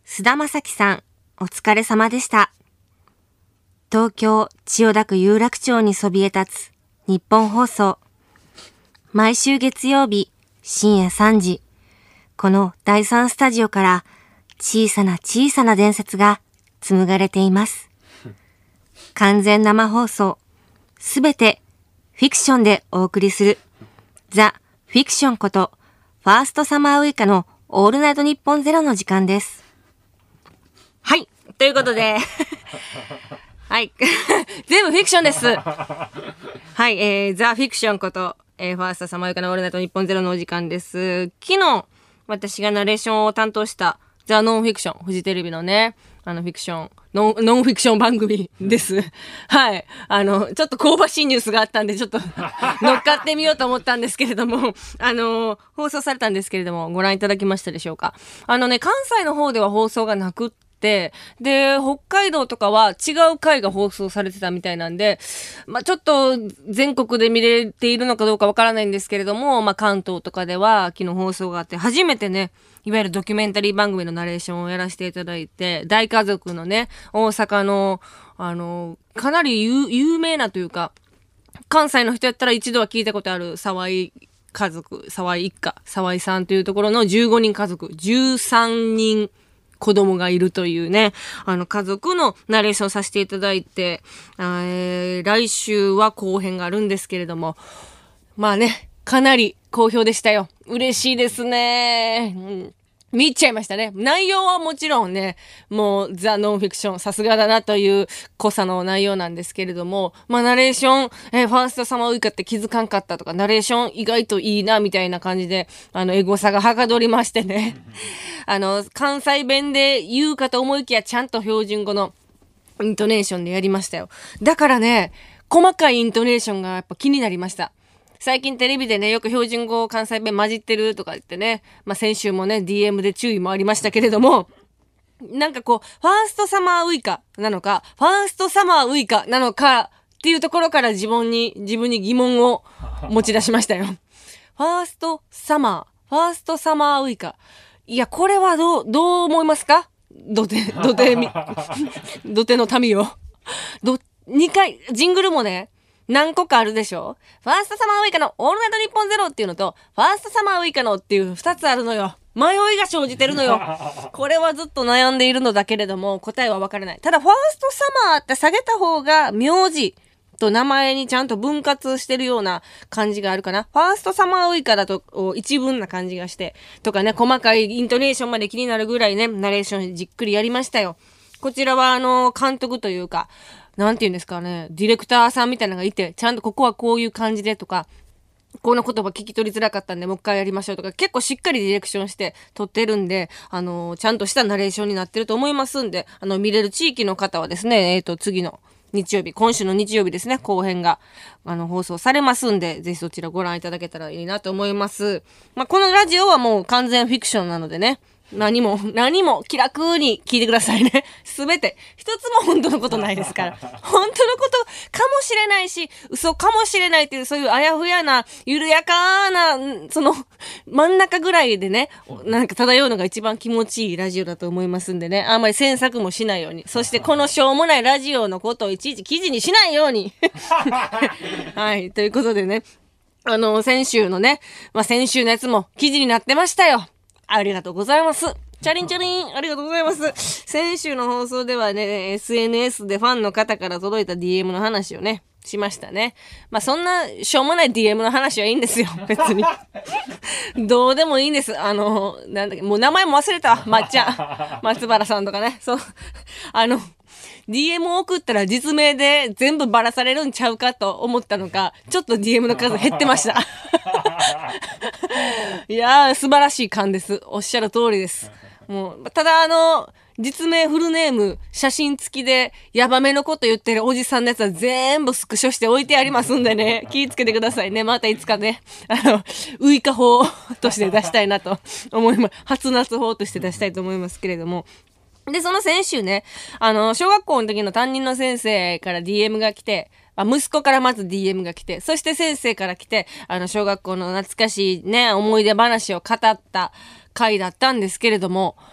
菅田将暉さん、お疲れ様でした。東京千代田区有楽町にそびえ立つ日本放送。毎週月曜日深夜3時、この第3スタジオから小さな小さな伝説が紡がれています。完全生放送、すべてフィクションでお送りするザ・フィクションことファーストサマーウイカのオールナイトニッポンゼロの時間です。はい。ということで、はい。全部フィクションです。はい。ザ・フィクションこと、ファーストサマーウイカのオールナイトニッポンゼロのお時間です。昨日、私がナレーションを担当したザ・ノンフィクション、フジテレビのね、フィクション、ノンフィクション番組です。はい。ちょっと香ばしいニュースがあったんで、ちょっと乗っかってみようと思ったんですけれども、放送されたんですけれども、ご覧いただきましたでしょうか。関西の方では放送がなくって、で、北海道とかは違う回が放送されてたみたいなんで、ちょっと全国で見れているのかどうかわからないんですけれども、関東とかでは昨日放送があって、初めてね、いわゆるドキュメンタリー番組のナレーションをやらせていただいて、大家族のね、大阪の、かなり有名なというか、関西の人やったら一度は聞いたことある沢井家族、沢井一家、沢井さんというところの15人家族、13人子供がいるというね、家族のナレーションさせていただいて、来週は後編があるんですけれども、かなり好評でしたよ。嬉しいですね。見入っちゃいましたね。内容はもちろんね、もうザ・ノンフィクション、さすがだなという濃さの内容なんですけれども、ナレーション、ファーストサマーウイカって気づかんかったとか、ナレーション意外といいな、みたいな感じで、エゴサがはかどりましてね。関西弁で言うかと思いきや、ちゃんと標準語のイントネーションでやりましたよ。だからね、細かいイントネーションがやっぱ気になりました。最近テレビでね、よく標準語関西弁混じってるとか言ってね、先週もね、DM で注意もありましたけれども、なんかこう、ファーストサマーウイカなのか、ファーストサマーウイカなのかっていうところから自分に疑問を持ち出しましたよ。ファーストサマーウイカ。いや、これはどう思いますか？土手の民を。2回、ジングルもね、何個かあるでしょ？ファーストサマーウイカのオールナイトニッポンゼロっていうのと、ファーストサマーウイカのっていう2つあるのよ。迷いが生じてるのよ。これはずっと悩んでいるのだけれども、答えは分からない。ただ、ファーストサマーって下げた方が、名字と名前にちゃんと分割してるような感じがあるかな。ファーストサマーウイカだと一文な感じがして、とかね、細かいイントネーションまで気になるぐらいね、ナレーションじっくりやりましたよ。こちらは監督というか、なんて言うんですかね、ディレクターさんみたいなのがいて、ちゃんとここはこういう感じでとか、この言葉聞き取りづらかったんでもう一回やりましょうとか、結構しっかりディレクションして撮ってるんで、ちゃんとしたナレーションになってると思いますんで、見れる地域の方はですね、次の日曜日、今週の日曜日ですね、後編が、放送されますんで、ぜひそちらご覧いただけたらいいなと思います。このラジオはもう完全フィクションなのでね、何も気楽に聞いてくださいね。すべて。一つも本当のことないですから。本当のことかもしれないし、嘘かもしれないっていう、そういうあやふやな、緩やかな、真ん中ぐらいでね、なんか漂うのが一番気持ちいいラジオだと思いますんでね。あんまり詮索もしないように。そしてこのしょうもないラジオのことをいちいち記事にしないように。はい。ということでね、先週のね、先週のやつも記事になってましたよ。ありがとうございます。チャリンチャリン、ありがとうございます。先週の放送ではね、SNS でファンの方から届いた DM の話をね、しましたね。そんなしょうもない DM の話はいいんですよ、別に。どうでもいいんです。なんだっけ、もう名前も忘れたわ。松原さんとかね。そう。DM を送ったら実名で全部ばらされるんちゃうかと思ったのか、ちょっと DM の数減ってました。いやー、素晴らしい感です。おっしゃる通りです。もう、ただ実名フルネーム、写真付きで、ヤバめのこと言ってるおじさんのやつは全部スクショして置いてありますんでね、気ぃつけてくださいね。またいつかね、ウイカ法として出したいなと思います。初夏法として出したいと思いますけれども。で、その先週ね、小学校の時の担任の先生から DM が来て、息子からまず DM が来て、そして先生から来て、小学校の懐かしいね、思い出話を語った回だったんですけれども、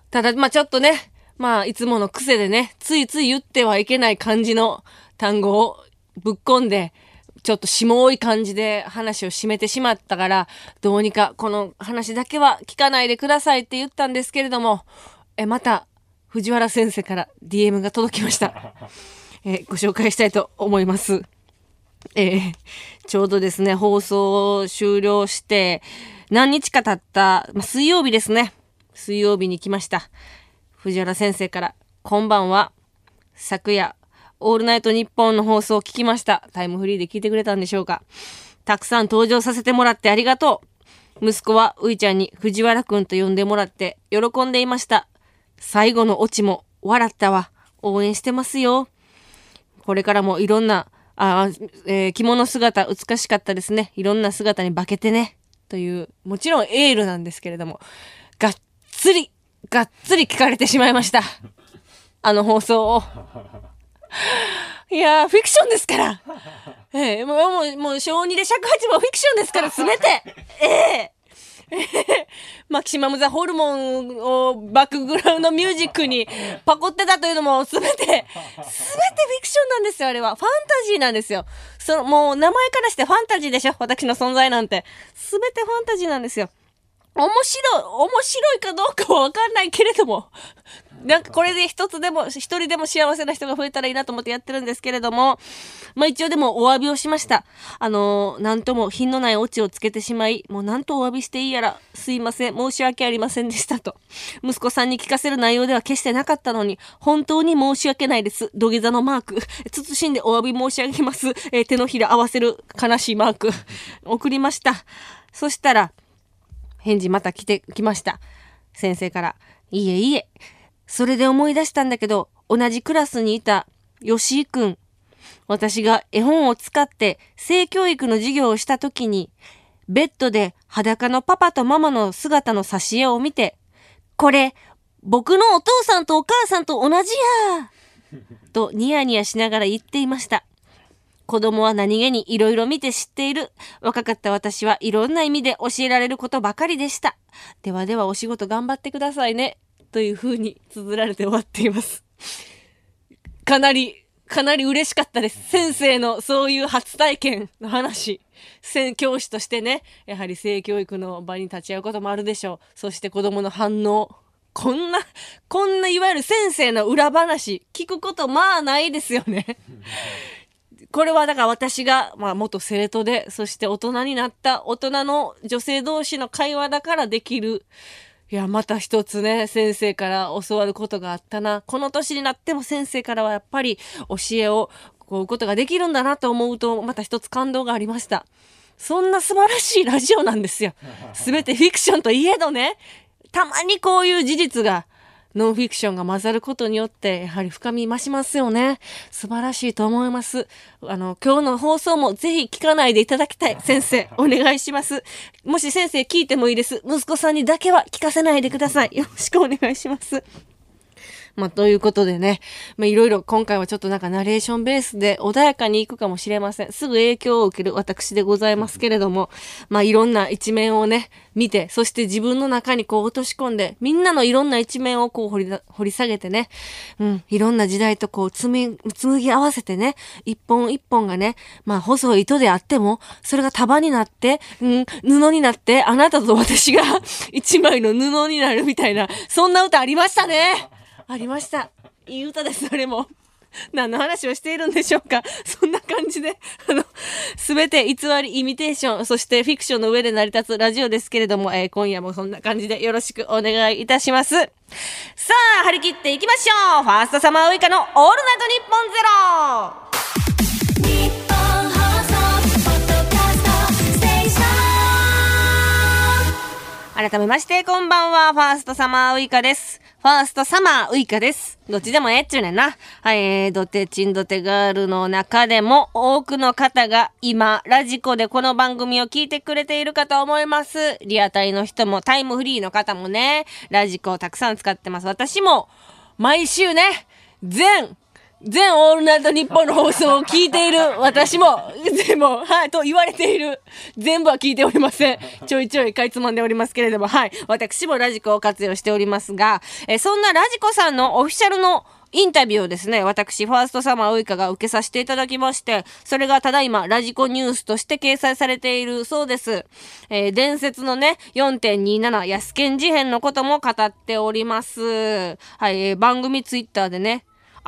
ただ、ちょっとね、いつもの癖でね、ついつい言ってはいけない感じの単語をぶっ込んで、ちょっと下多い感じで話を締めてしまったから、どうにかこの話だけは聞かないでくださいって言ったんですけれども、また藤原先生から DM が届きました。ご紹介したいと思います。ちょうどですね、放送終了して何日か経った、水曜日ですね。水曜日に来ました。藤原先生から、こんばんは。昨夜、オールナイトニッポンの放送を聞きました。タイムフリーで聞いてくれたんでしょうか。たくさん登場させてもらってありがとう。息子はういちゃんに藤原くんと呼んでもらって喜んでいました。最後のオチも笑ったわ。応援してますよ。これからもいろんな着物姿美しかったですね。いろんな姿に化けてね。という、もちろんエールなんですけれども、がっつり聞かれてしまいました。あの放送を。いやー、フィクションですから。もう小2で尺八もフィクションですから、すべて。マキシマムザホルモンをバックグラウンドミュージックにパコってたというのもすべてフィクションなんですよ。あれはファンタジーなんですよ。もう名前からしてファンタジーでしょ、私の存在なんて。すべてファンタジーなんですよ。面白いかどうかはわかんないけれども、なんかこれで一人でも幸せな人が増えたらいいなと思ってやってるんですけれども、一応でもお詫びをしました。なんとも品のないオチをつけてしまい、もうなんとお詫びしていいやら、すいません、申し訳ありませんでしたと。息子さんに聞かせる内容では決してなかったのに、本当に申し訳ないです。土下座のマーク。慎んでお詫び申し上げます。手のひら合わせる悲しいマーク。送りました。そしたら、返事また来ました。先生から、いえ。それで思い出したんだけど、同じクラスにいた吉井くん。私が絵本を使って性教育の授業をしたときに、ベッドで裸のパパとママの姿の挿絵を見て、これ、僕のお父さんとお母さんと同じやとニヤニヤしながら言っていました。子供は何気にいろいろ見て知っている。若かった私はいろんな意味で教えられることばかりでした。ではではお仕事頑張ってくださいね。という風に綴られて終わっています。かなり嬉しかったです。先生のそういう初体験の話。教師としてね、やはり性教育の場に立ち会うこともあるでしょう。そして子供の反応。こんないわゆる先生の裏話、聞くことないですよね。これはだから私が、元生徒で、そして大人になった大人の女性同士の会話だからできる。いや、また一つね、先生から教わることがあったな。この年になっても先生からはやっぱり教えをこうことができるんだなと思うと、また一つ感動がありました。そんな素晴らしいラジオなんですよ。すべてフィクションといえどね、たまにこういう事実が、ノンフィクションが混ざることによってやはり深み増しますよね。素晴らしいと思います。今日の放送もぜひ聞かないでいただきたい。先生お願いします。もし先生聞いてもいいです。息子さんにだけは聞かせないでください。よろしくお願いします。ということでね、いろいろ今回はちょっとなんかナレーションベースで穏やかに行くかもしれません。すぐ影響を受ける私でございますけれども、いろんな一面をね、見て、そして自分の中に落とし込んで、みんなのいろんな一面を掘り下げてね、いろんな時代と紡ぎ合わせてね、一本一本がね、細い糸であっても、それが束になって、布になって、あなたと私が一枚の布になるみたいな、そんな歌ありましたね。ありました。いい歌です、それも。何の話をしているんでしょうか。そんな感じで、すべて偽り、イミテーション、そしてフィクションの上で成り立つラジオですけれども、今夜もそんな感じでよろしくお願いいたします。さあ、張り切っていきましょう。ファーストサマーウイカのオールナイトニッポンゼロ。改めましてこんばんは、ファーストサマーウイカです。ファーストサマーウイカです。どっちでもええっちゅうねんな。はい、ドテチンドテガールの中でも多くの方が今ラジコでこの番組を聞いてくれているかと思います。リアタイの人もタイムフリーの方もね、ラジコをたくさん使ってます。私も毎週ね、全全オールナイトニッポンの放送を聞いている私も、はい、と言われている。全部は聞いておりません。ちょいちょいかいつまんでおりますけれども、はい。私もラジコを活用しておりますが、そんなラジコさんのオフィシャルのインタビューをですね、私、ファーストサマーウイカが受けさせていただきまして、それがただいまラジコニュースとして掲載されているそうです。伝説のね、4.27 安健事変のことも語っております。はい、番組ツイッターでね、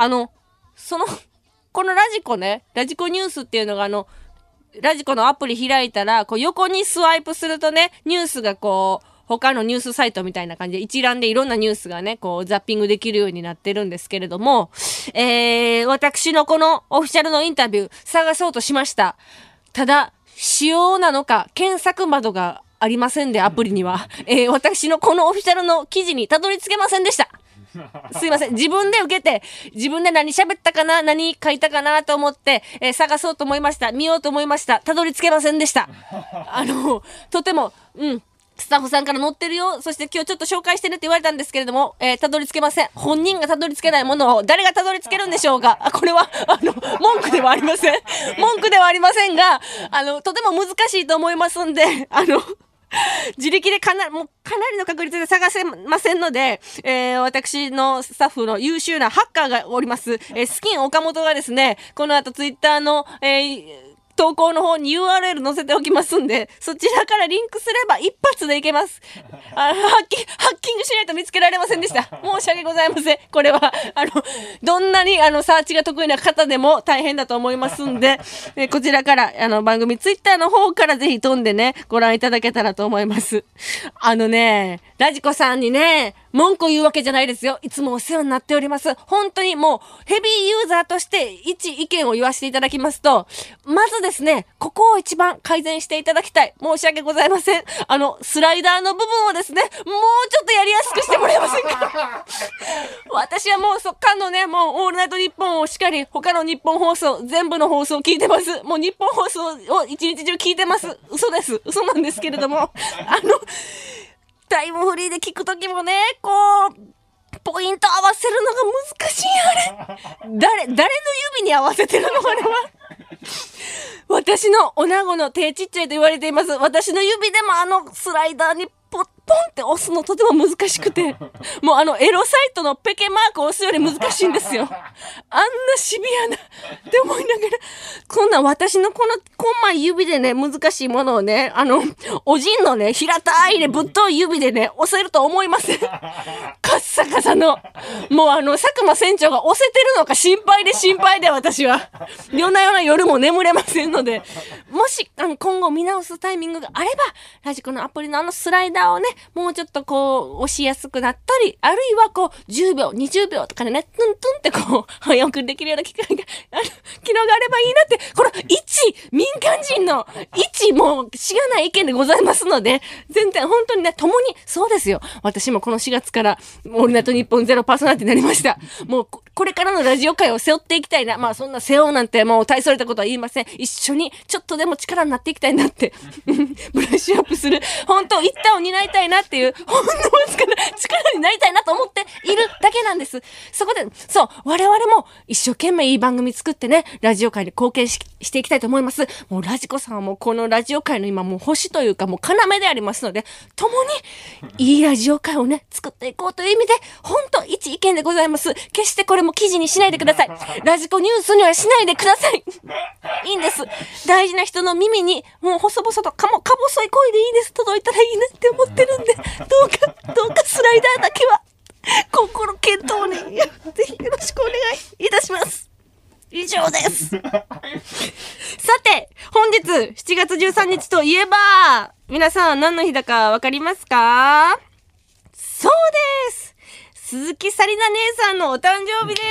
このラジコね、ラジコニュースっていうのがラジコのアプリ開いたら、こう横にスワイプするとね、ニュースがこう、他のニュースサイトみたいな感じで一覧でいろんなニュースがね、こうザッピングできるようになってるんですけれども、私のこのオフィシャルのインタビュー探そうとしました。ただ、仕様なのか検索窓がありませんで、アプリには。私のこのオフィシャルの記事にたどり着けませんでした。すいません。自分で受けて、自分で何喋ったかな、何書いたかなと思って、探そうと思いました。見ようと思いました。たどり着けませんでした。とても、スタッフさんから載ってるよ。そして今日ちょっと紹介してねって言われたんですけれども、たどり着けません。本人がたどり着けないものを誰がたどり着けるんでしょうか。これは、文句ではありません。文句ではありませんが、とても難しいと思いますんで、自力でかなりの確率で探せませんので、私のスタッフの優秀なハッカーがおります、スキン岡本がですね、この後ツイッターの、投稿の方に URL 載せておきますんで、そちらからリンクすれば一発でいけます。ハッキングしないと見つけられませんでした。申し訳ございません。これは、どんなにサーチが得意な方でも大変だと思いますんで、こちらから、番組ツイッターの方からぜひ飛んでね、ご覧いただけたらと思います。ラジコさんにね、文句を言うわけじゃないですよ。いつもお世話になっております。本当にもうヘビーユーザーとして一意見を言わせていただきますと、まずですね、ここを一番改善していただきたい。申し訳ございません。スライダーの部分をですね、もうちょっとやりやすくしてもらえませんか。私はもう他のね、もうオールナイトニッポンをしっかり、他の日本放送、全部の放送を聞いてます。もう日本放送を一日中聞いてます。嘘です。嘘なんですけれども、タイムフリーで聞くときもね、こう、ポイント合わせるのが難しい、あれ。誰の指に合わせてるの、あれは。私の女子の手ちっちゃいと言われています。私の指でもスライダーにポンって押すのとても難しくて、もうエロサイトのペケマークを押すより難しいんですよ。あんなシビアなって思いながら、こんな私のこの細い指でね、難しいものをね、おじんのね、平たいね、ぶっとい指でね、押せると思いません。カッサカサの、もう佐久間船長が押せてるのか心配で私は。夜な夜な夜も眠れませんので、もし、今後見直すタイミングがあれば、ラジコのアプリのスライダーをね、もうちょっとこう押しやすくなったり、あるいはこう10秒20秒とかでね、トントンってこう早送りできるような機能があればいいなって、この民間人のもうしがない意見でございますので、全然本当にね、共にそうですよ。私もこの4月からオールナイトニッポンゼロパーソナリティになりました。もうこれからのラジオ界を背負っていきたいな。まあそんな背負うなんてもう大それたことは言いません。一緒にちょっとでも力になっていきたいなってブラッシュアップする本当一端を担いたいなっていう本当力になりたいなと思っているだけなんです。そこでそう我々も一生懸命いい番組作ってね、ラジオ界に貢献していきたいと思います。もうラジコさんはもうこのラジオ界の今もう星というかもう要でありますので、共にいいラジオ界をね作っていこうという意味で本当一意見でございます。決してこれも記事にしないでください。ラジコニュースにはしないでください。いいんです。大事な人の耳にもう細々とか細い声でいいです。届いたらいいなって思ってるんで、どうかスライダーだけは心検討にぜひよろしくお願いいたします。以上です。さて、本日7月13日といえば、皆さん何の日だかわかりますか？そうです。鈴木紗理奈姉さんのお誕生日です。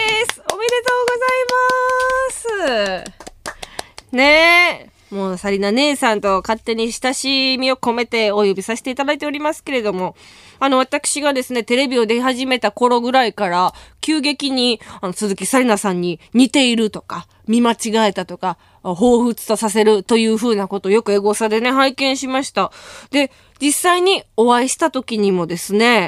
おめでとうございます。ねえ。もう紗理奈姉さんと勝手に親しみを込めてお呼びさせていただいておりますけれども、私がですね、テレビを出始めた頃ぐらいから、急激に、鈴木紗理奈さんに似ているとか、見間違えたとか、彷彿とさせるという風なことをよくエゴサでね、拝見しました。で、実際にお会いした時にもですね、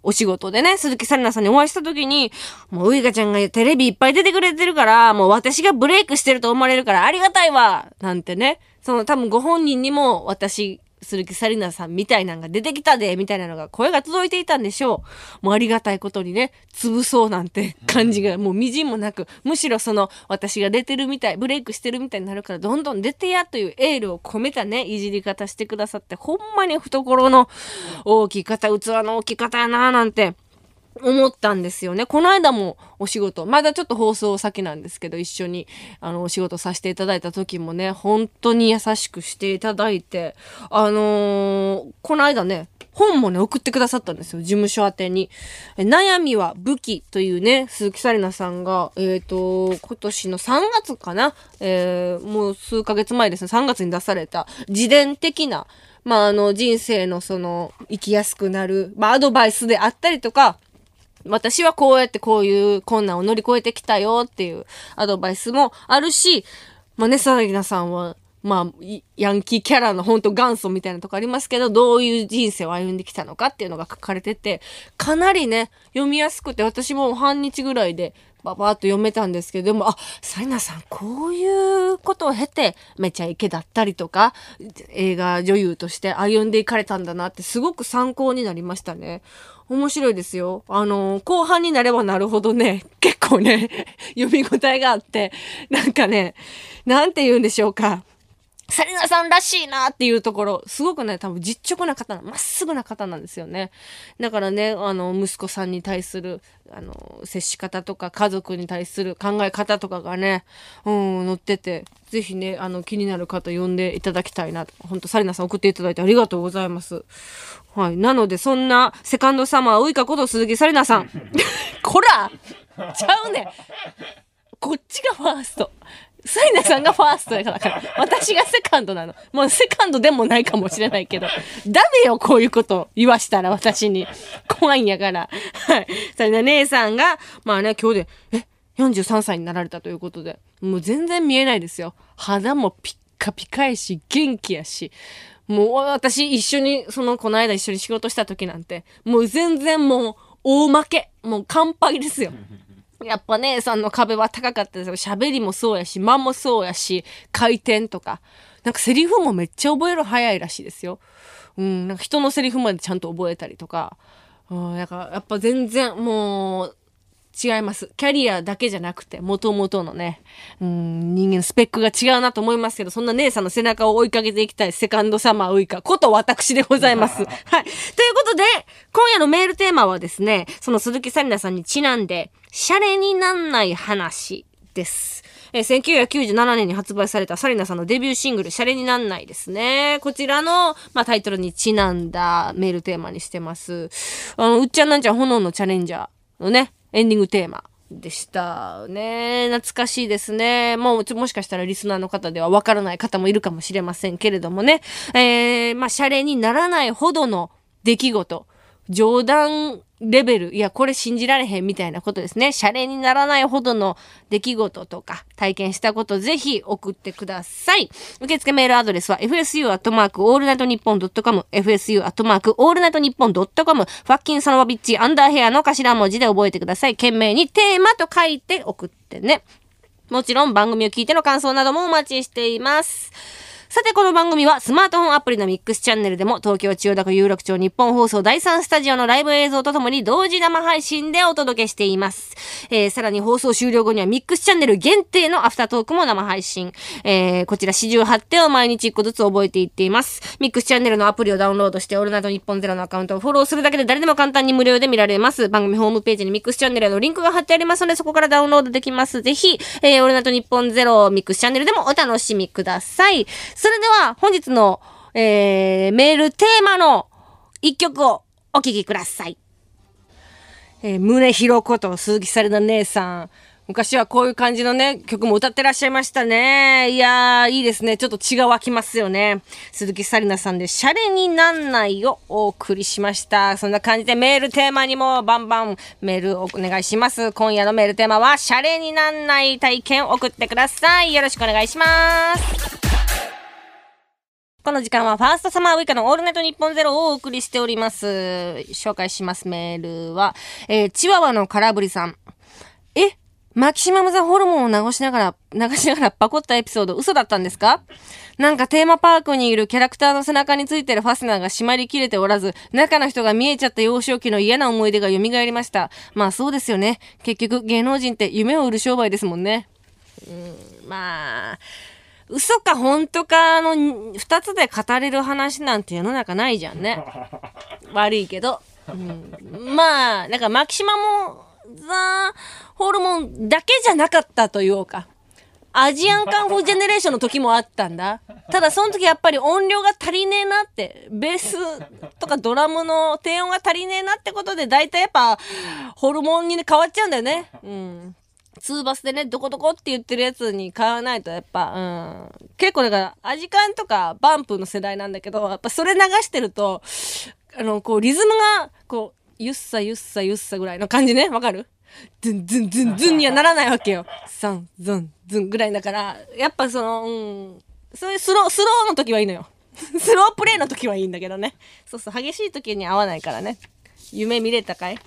お仕事でね、鈴木紗理奈さんにお会いした時に、もうウイカちゃんがテレビいっぱい出てくれてるから、もう私がブレイクしてると思われるからありがたいわなんてね、多分ご本人にも鈴木紗理奈さんみたいなのが出てきたで、みたいなのが声が届いていたんでしょう。もうありがたいことにね、潰そうなんて感じがもうみじんもなく、むしろ私が出てるみたい、ブレイクしてるみたいになるからどんどん出てやというエールを込めたね、いじり方してくださって、ほんまに懐の大きい方、器の大きい方やなーなんて、思ったんですよね。この間もお仕事、まだちょっと放送先なんですけど、一緒にお仕事させていただいた時もね、本当に優しくしていただいて、この間ね、本もね、送ってくださったんですよ。事務所宛てに。悩みは武器というね、鈴木紗理奈さんが、今年の3月かな、もう数ヶ月前ですね、3月に出された自伝的な、人生の生きやすくなる、アドバイスであったりとか、私はこうやってこういう困難を乗り越えてきたよっていうアドバイスもあるし、紗理奈さんは、ヤンキーキャラの本当元祖みたいなとこありますけど、どういう人生を歩んできたのかっていうのが書かれてて、かなりね、読みやすくて、私も半日ぐらいでバーっと読めたんですけど、でも、紗理奈さん、こういうことを経て、めちゃイケだったりとか、映画女優として歩んでいかれたんだなって、すごく参考になりましたね。面白いですよ。後半になればなるほどね、結構ね、読み応えがあって、なんかね、なんて言うんでしょうか。紗理奈さんらしいなっていうところ、すごくね、多分実直な方まっすぐな方なんですよね。だからね、息子さんに対する、接し方とか、家族に対する考え方とかがね、載ってて、ぜひね、気になる方呼んでいただきたいな。ほんと、紗理奈さん送っていただいてありがとうございます。はい。なので、そんな、セカンドサマーウイカこと鈴木紗理奈さん。こらちゃうねん。こっちがファースト。紗理奈さんがファーストだから、私がセカンドなの。もうセカンドでもないかもしれないけど、ダメよ、こういうこと言わしたら私に。怖いんやから。はい。紗理奈姉さんが、今日で、43歳になられたということで、もう全然見えないですよ。肌もピッカピカやし、元気やし。もう私この間一緒に仕事した時なんて、もう全然もう大負け。もう完敗ですよ。やっぱ姉さんの壁は高かったですよ。喋りもそうやし、間もそうやし、回転とか。なんかセリフもめっちゃ覚える早いらしいですよ。なんか人のセリフまでちゃんと覚えたりとか。なんかやっぱ全然もう違います。キャリアだけじゃなくて、元々のね、人間のスペックが違うなと思いますけど、そんな姉さんの背中を追いかけていきたいセカンドサマーウイカこと私でございます。はい。ということで、今夜のメールテーマはですね、その鈴木紗理奈さんにちなんで、シャレになんない話です。1997年に発売された紗理奈さんのデビューシングル、シャレになんないですね。こちらの、タイトルにちなんだメールテーマにしてます。うっちゃんなんちゃん炎のチャレンジャーのね、エンディングテーマでしたね。懐かしいですね。もしかしたらリスナーの方ではわからない方もいるかもしれませんけれどもね。シャレにならないほどの出来事。冗談レベル、いや、これ信じられへんみたいなことですね。シャレにならないほどの出来事とか、体験したことぜひ送ってください。受付メールアドレスは fsu@allnightnippon.com、fsu@allnightnippon.com、ファッキンサノバビッチアンダーヘアの頭文字で覚えてください。懸命にテーマと書いて送ってね。もちろん番組を聞いての感想などもお待ちしています。さて、この番組はスマートフォンアプリのミックスチャンネルでも東京千代田区有楽町日本放送第3スタジオのライブ映像とともに同時生配信でお届けしています。さらに放送終了後にはミックスチャンネル限定のアフタートークも生配信。こちら48手を毎日1個ずつ覚えていっています。ミックスチャンネルのアプリをダウンロードしてオールナイトニッポンゼロのアカウントをフォローするだけで誰でも簡単に無料で見られます。番組ホームページにミックスチャンネルのリンクが貼ってありますのでそこからダウンロードできます。ぜひ、オールナイトニッポンゼロミックスチャンネルでもお楽しみください。それでは本日の、メールテーマの一曲をお聴きください。宗広こと鈴木紗理奈姉さん。昔はこういう感じのね、曲も歌ってらっしゃいましたね。いやー、いいですね。ちょっと血が湧きますよね。鈴木紗理奈さんでシャレになんないをお送りしました。そんな感じでメールテーマにもバンバンメールをお願いします。今夜のメールテーマはシャレになんない体験を送ってください。よろしくお願いします。 この時間はファーストサマーウイカのオールナイトニッポンゼロをお送りしております。紹介しますメールは、チワワの空振りさん。マキシマムザホルモンを流しながらパコったエピソード嘘だったんですか？なんかテーマパークにいるキャラクターの背中についてるファスナーが締まりきれておらず、中の人が見えちゃった幼少期の嫌な思い出が蘇りました。まあそうですよね。結局芸能人って夢を売る商売ですもんね。まあ、嘘か本当かの二つで語れる話なんて世の中ないじゃんね。悪いけど。まあ、なんかマキシマムザホルモンだけじゃなかったというか、アジアンカンフージェネレーションの時もあったんだ。ただその時やっぱり音量が足りねえなって、ベースとかドラムの低音が足りねえなってことで、だいたいやっぱホルモンに、ね、変わっちゃうんだよね。ツーバスでね、どこどこって言ってるやつに買わないとやっぱ、結構だからアジカンとかバンプの世代なんだけど、やっぱそれ流してると、こうリズムがこうゆっさゆっさゆっさぐらいの感じね、わかる？ズンズンズンズンにはならないわけよ。サンズンズンぐらいだから、やっぱそういうスローの時はいいのよ。スロープレイの時はいいんだけどね。そうそう、激しい時に合わないからね。夢見れたかい？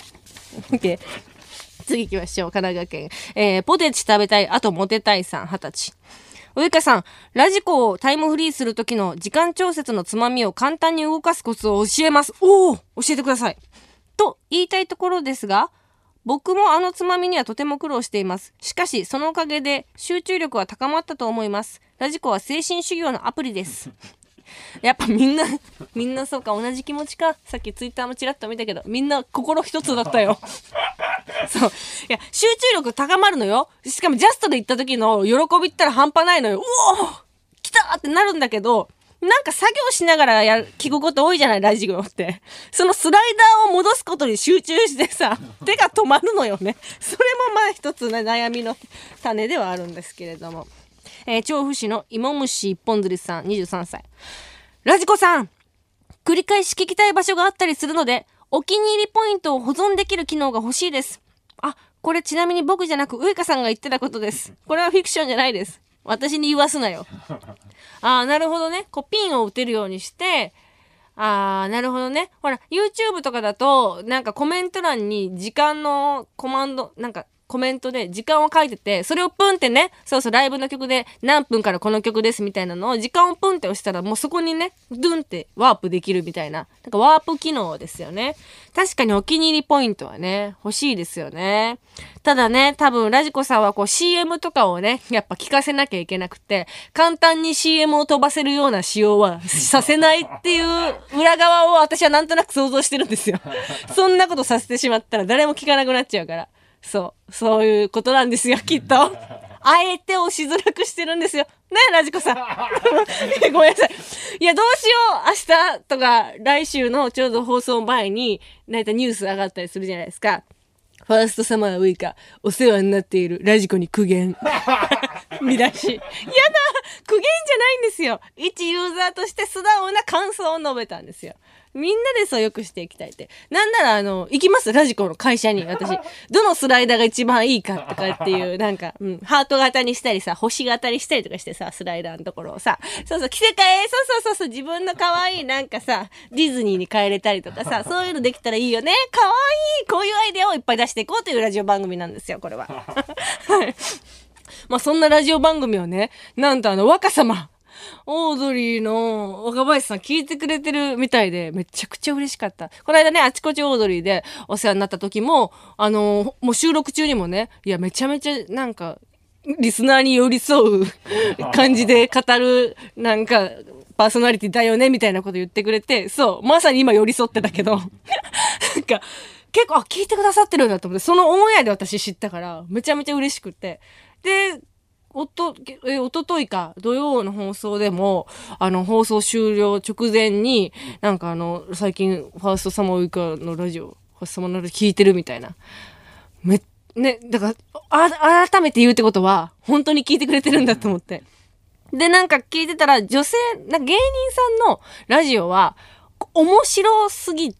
OK。次行きましょう。神奈川県。ポテチ食べたい、あとモテたいさん、20歳。上川さん、ラジコをタイムフリーする時の時間調節のつまみを簡単に動かすコツを教えます。教えてください。と言いたいところですが、僕もあのつまみにはとても苦労しています。しかし、そのおかげで集中力は高まったと思います。ラジコは精神修行のアプリです。やっぱみんなそうか、同じ気持ちか。さっきツイッターもちらっと見たけど、みんな心一つだったよ。そう。いや、集中力高まるのよ。しかもジャストで行った時の喜びったら半端ないのよ。来たってなるんだけど、なんか作業しながら聞くこと多いじゃない、ラジオって。そのスライダーを戻すことに集中してさ、手が止まるのよね。それもまあ一つね、悩みの種ではあるんですけれども。調布市の芋虫一本釣りさん、23歳。ラジコさん、繰り返し聞きたい場所があったりするので、お気に入りポイントを保存できる機能が欲しいです。これちなみに僕じゃなく上香さんが言ってたことです。これはフィクションじゃないです。私に言わすなよ。なるほどね。こうピンを打てるようにして、なるほどね。ほら、YouTube とかだと、なんかコメント欄に時間のコマンド、なんかコメントで時間を書いてて、それをプンってね、そうライブの曲で何分からこの曲ですみたいなのを時間をプンって押したらもうそこにね、ドゥンってワープできるみたいな、なんかワープ機能ですよね。確かにお気に入りポイントはね、欲しいですよね。ただね、多分ラジコさんはこう CM とかをね、やっぱ聞かせなきゃいけなくて、簡単に CM を飛ばせるような仕様はさせないっていう裏側を私はなんとなく想像してるんですよ。そんなことさせてしまったら誰も聞かなくなっちゃうから。そういうことなんですよ、きっと。あえて押しづらくしてるんですよ。ね、ラジコさん。ごめんなさい。いや、どうしよう。明日とか来週のちょうど放送前に、だいたいニュース上がったりするじゃないですか。ファーストサマーウイカ、お世話になっているラジコに苦言。見出し。やだ、苦言じゃないんですよ。一ユーザーとして素直な感想を述べたんですよ。みんなでそう良くしていきたいって。なんなら行きますラジコの会社に。私、どのスライダーが一番いいかとかっていう、なんか、ハート型にしたりさ、星型にしたりとかしてさ、スライダーのところをさ、着せ替え、そう、自分の可愛いなんかさ、ディズニーに変えれたりとかさ、そういうのできたらいいよね。可愛いこういうアイデアをいっぱい出していこうというラジオ番組なんですよ、これは。はい。まあ、そんなラジオ番組をね、なんと若様、オードリーの若林さん聞いてくれてるみたいでめちゃくちゃ嬉しかった。この間ね、あちこちオードリーでお世話になった時も、もう収録中にもね、いやめちゃめちゃなんかリスナーに寄り添う感じで語るなんかパーソナリティだよねみたいなこと言ってくれて、そう、まさに今寄り添ってたけど、なんか結構聞いてくださってるんだと思って、そのオンエアで私知ったからめちゃめちゃ嬉しくて、でおとといか土曜の放送でも放送終了直前になんか最近ファーストサマーウイカのラジオファーストサマーのラジオ聞いてるみたいなね、だから改めて言うってことは本当に聞いてくれてるんだと思って、でなんか聞いてたら女性芸人さんのラジオは面白すぎて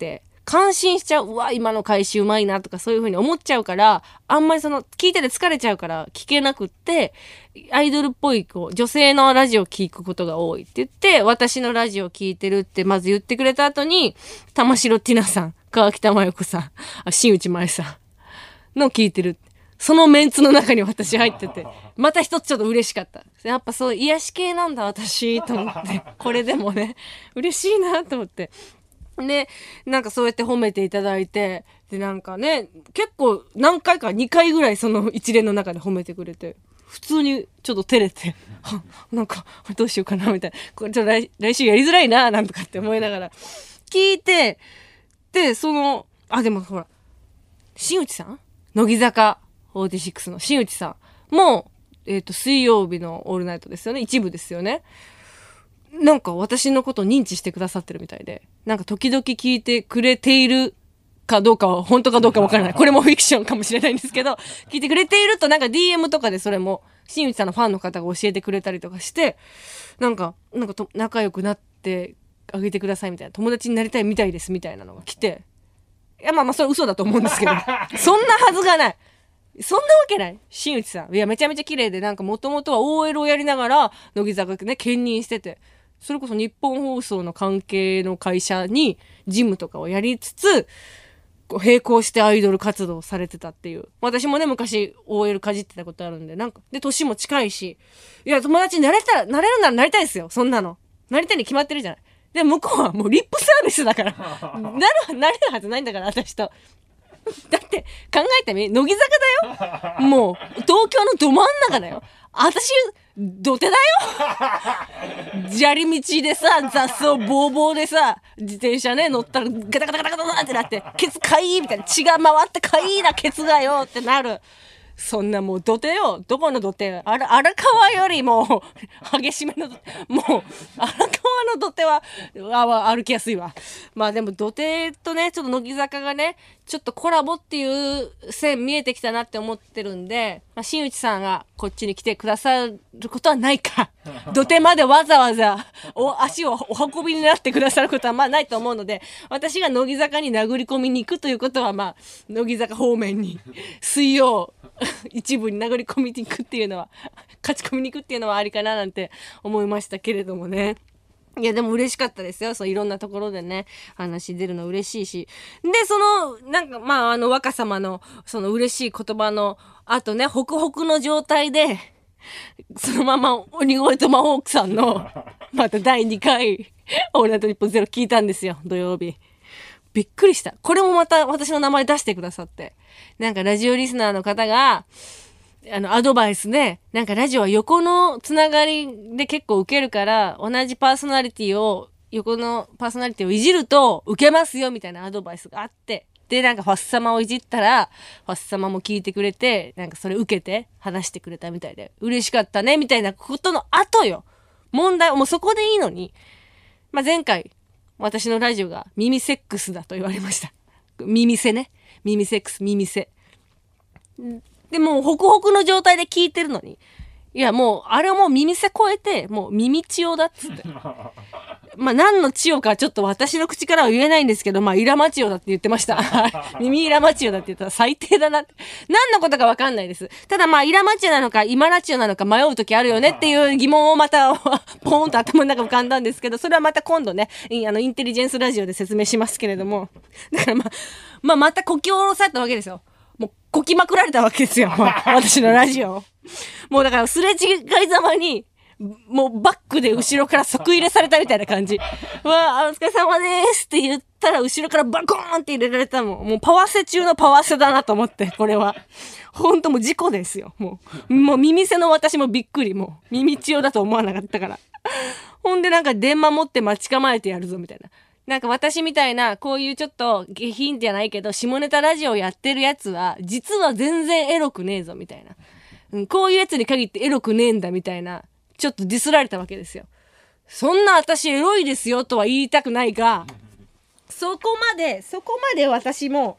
感心しちゃう。うわ、今の返しうまいなとかそういう風に思っちゃうから、あんまり聞いてて疲れちゃうから聞けなくって、アイドルっぽい、女性のラジオ聞くことが多いって言って、私のラジオ聞いてるってまず言ってくれた後に、玉城ティナさん、川北真由子さん、新内麻衣さんの聞いてる。そのメンツの中に私入ってて、また一つちょっと嬉しかった。やっぱそう、癒し系なんだ私、と思って。これでもね、嬉しいなと思って。で、なんかそうやって褒めていただいて、で、なんかね、結構何回か2回ぐらいその一連の中で褒めてくれて、普通にちょっと照れて、なんか、どうしようかな、みたいな。これちょっと来週やりづらいな、なんとかって思いながら、聞いて、で、でもほら、新内さん乃木坂46の新内さんも、水曜日のオールナイトですよね。一部ですよね。なんか私のことを認知してくださってるみたいで、なんか時々聞いてくれているかどうかは、本当かどうかわからない。これもフィクションかもしれないんですけど、聞いてくれているとなんか DM とかでそれも、新内さんのファンの方が教えてくれたりとかして、なんか仲良くなってあげてくださいみたいな、友達になりたいみたいですみたいなのが来て、いやまあそれ嘘だと思うんですけど、そんなはずがない。そんなわけない。新内さん。いや、めちゃめちゃ綺麗で、なんかもともとは OL をやりながら、乃木坂ね、兼任してて、それこそ日本放送の関係の会社に、事務とかをやりつつ、並行してアイドル活動されてたっていう。私もね、昔 OL かじってたことあるんで、なんか、で、年も近いし、いや、友達になれるならなりたいですよ、そんなの。なりたいに決まってるじゃない。で、向こうはもうリップサービスだから、なれるはずないんだから、私と。だって考えてみ、乃木坂だよ。もう東京のど真ん中だよ。私土手だよ。砂利道でさ、雑草ボーボーでさ、自転車ね乗ったらガタガタガタガタってなって、ケツかいいみたいな、血が回ってかいいなケツがよってなる。そんなもう土手よ。どこの土手？荒川よりも激しめの、もう荒川の土手は歩きやすいわ。まあでも土手とね、ちょっと乃木坂がね、ちょっとコラボっていう線見えてきたなって思ってるんで、まあ、新内さんがこっちに来てくださることはないか。土手までわざわざ足をお運びになってくださることはまあないと思うので、私が乃木坂に殴り込みに行くということはまあ、乃木坂方面に水曜、一部に殴り込みに行くっていうのは、勝ち込みに行くっていうのはありかななんて思いましたけれどもね。いやでも嬉しかったですよ。そういろんなところでね、話出るの嬉しいし。で、なんかまあ若様のその嬉しい言葉の後ね、ホクホクの状態で、そのまま鬼越トマホークさんの、また第2回、オールナイトニッポンゼロ聞いたんですよ、土曜日。びっくりした。これもまた私の名前出してくださって。なんかラジオリスナーの方が、アドバイスで、なんかラジオは横のつながりで結構受けるから、同じ横のパーソナリティをいじると受けますよみたいなアドバイスがあって。で、なんかファッサマをいじったら、ファッサマも聞いてくれて、なんかそれ受けて話してくれたみたいで、嬉しかったねみたいなことの後よ。問題、もうそこでいいのに。まあ、前回、私のラジオが耳セックスだと言われました。耳セね。耳セックス、耳セ。で、もうホクホクの状態で聞いてるのに。いや、もう、あれはもう耳セ超えて、もう耳千代だっつって。まあ、何の千代かちょっと私の口からは言えないんですけど、まあ、イラマ千代だって言ってました。耳イラマ千代だって言ったら最低だなって。何のことかわかんないです。ただまあ、イラマ千代なのか、イマラ千代なのか迷う時あるよねっていう疑問をまた、ポーンと頭の中浮かんだんですけど、それはまた今度ね、インテリジェンスラジオで説明しますけれども。だからまたこき下ろされたわけですよ。もう、こきまくられたわけですよ。私のラジオ。もうだから、すれ違いざまに、もうバックで後ろから即入れされたみたいな感じ。お疲れ様ですって言ったら、後ろからバコーンって入れられたもん。もうパワセ中のパワセだなと思って、これは。ほんともう事故ですよ。もう耳栓の私もびっくり。もう、耳千代だと思わなかったから。ほんでなんか電話持って待ち構えてやるぞみたいな。なんか私みたいな、こういうちょっと下品じゃないけど、下ネタラジオやってるやつは、実は全然エロくねえぞ、みたいな。こういうやつに限ってエロくねえんだ、みたいな。ちょっとディスられたわけですよ。そんな私エロいですよ、とは言いたくないが、そこまで私も、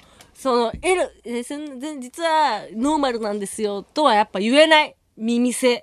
実はノーマルなんですよ、とはやっぱ言えない。耳千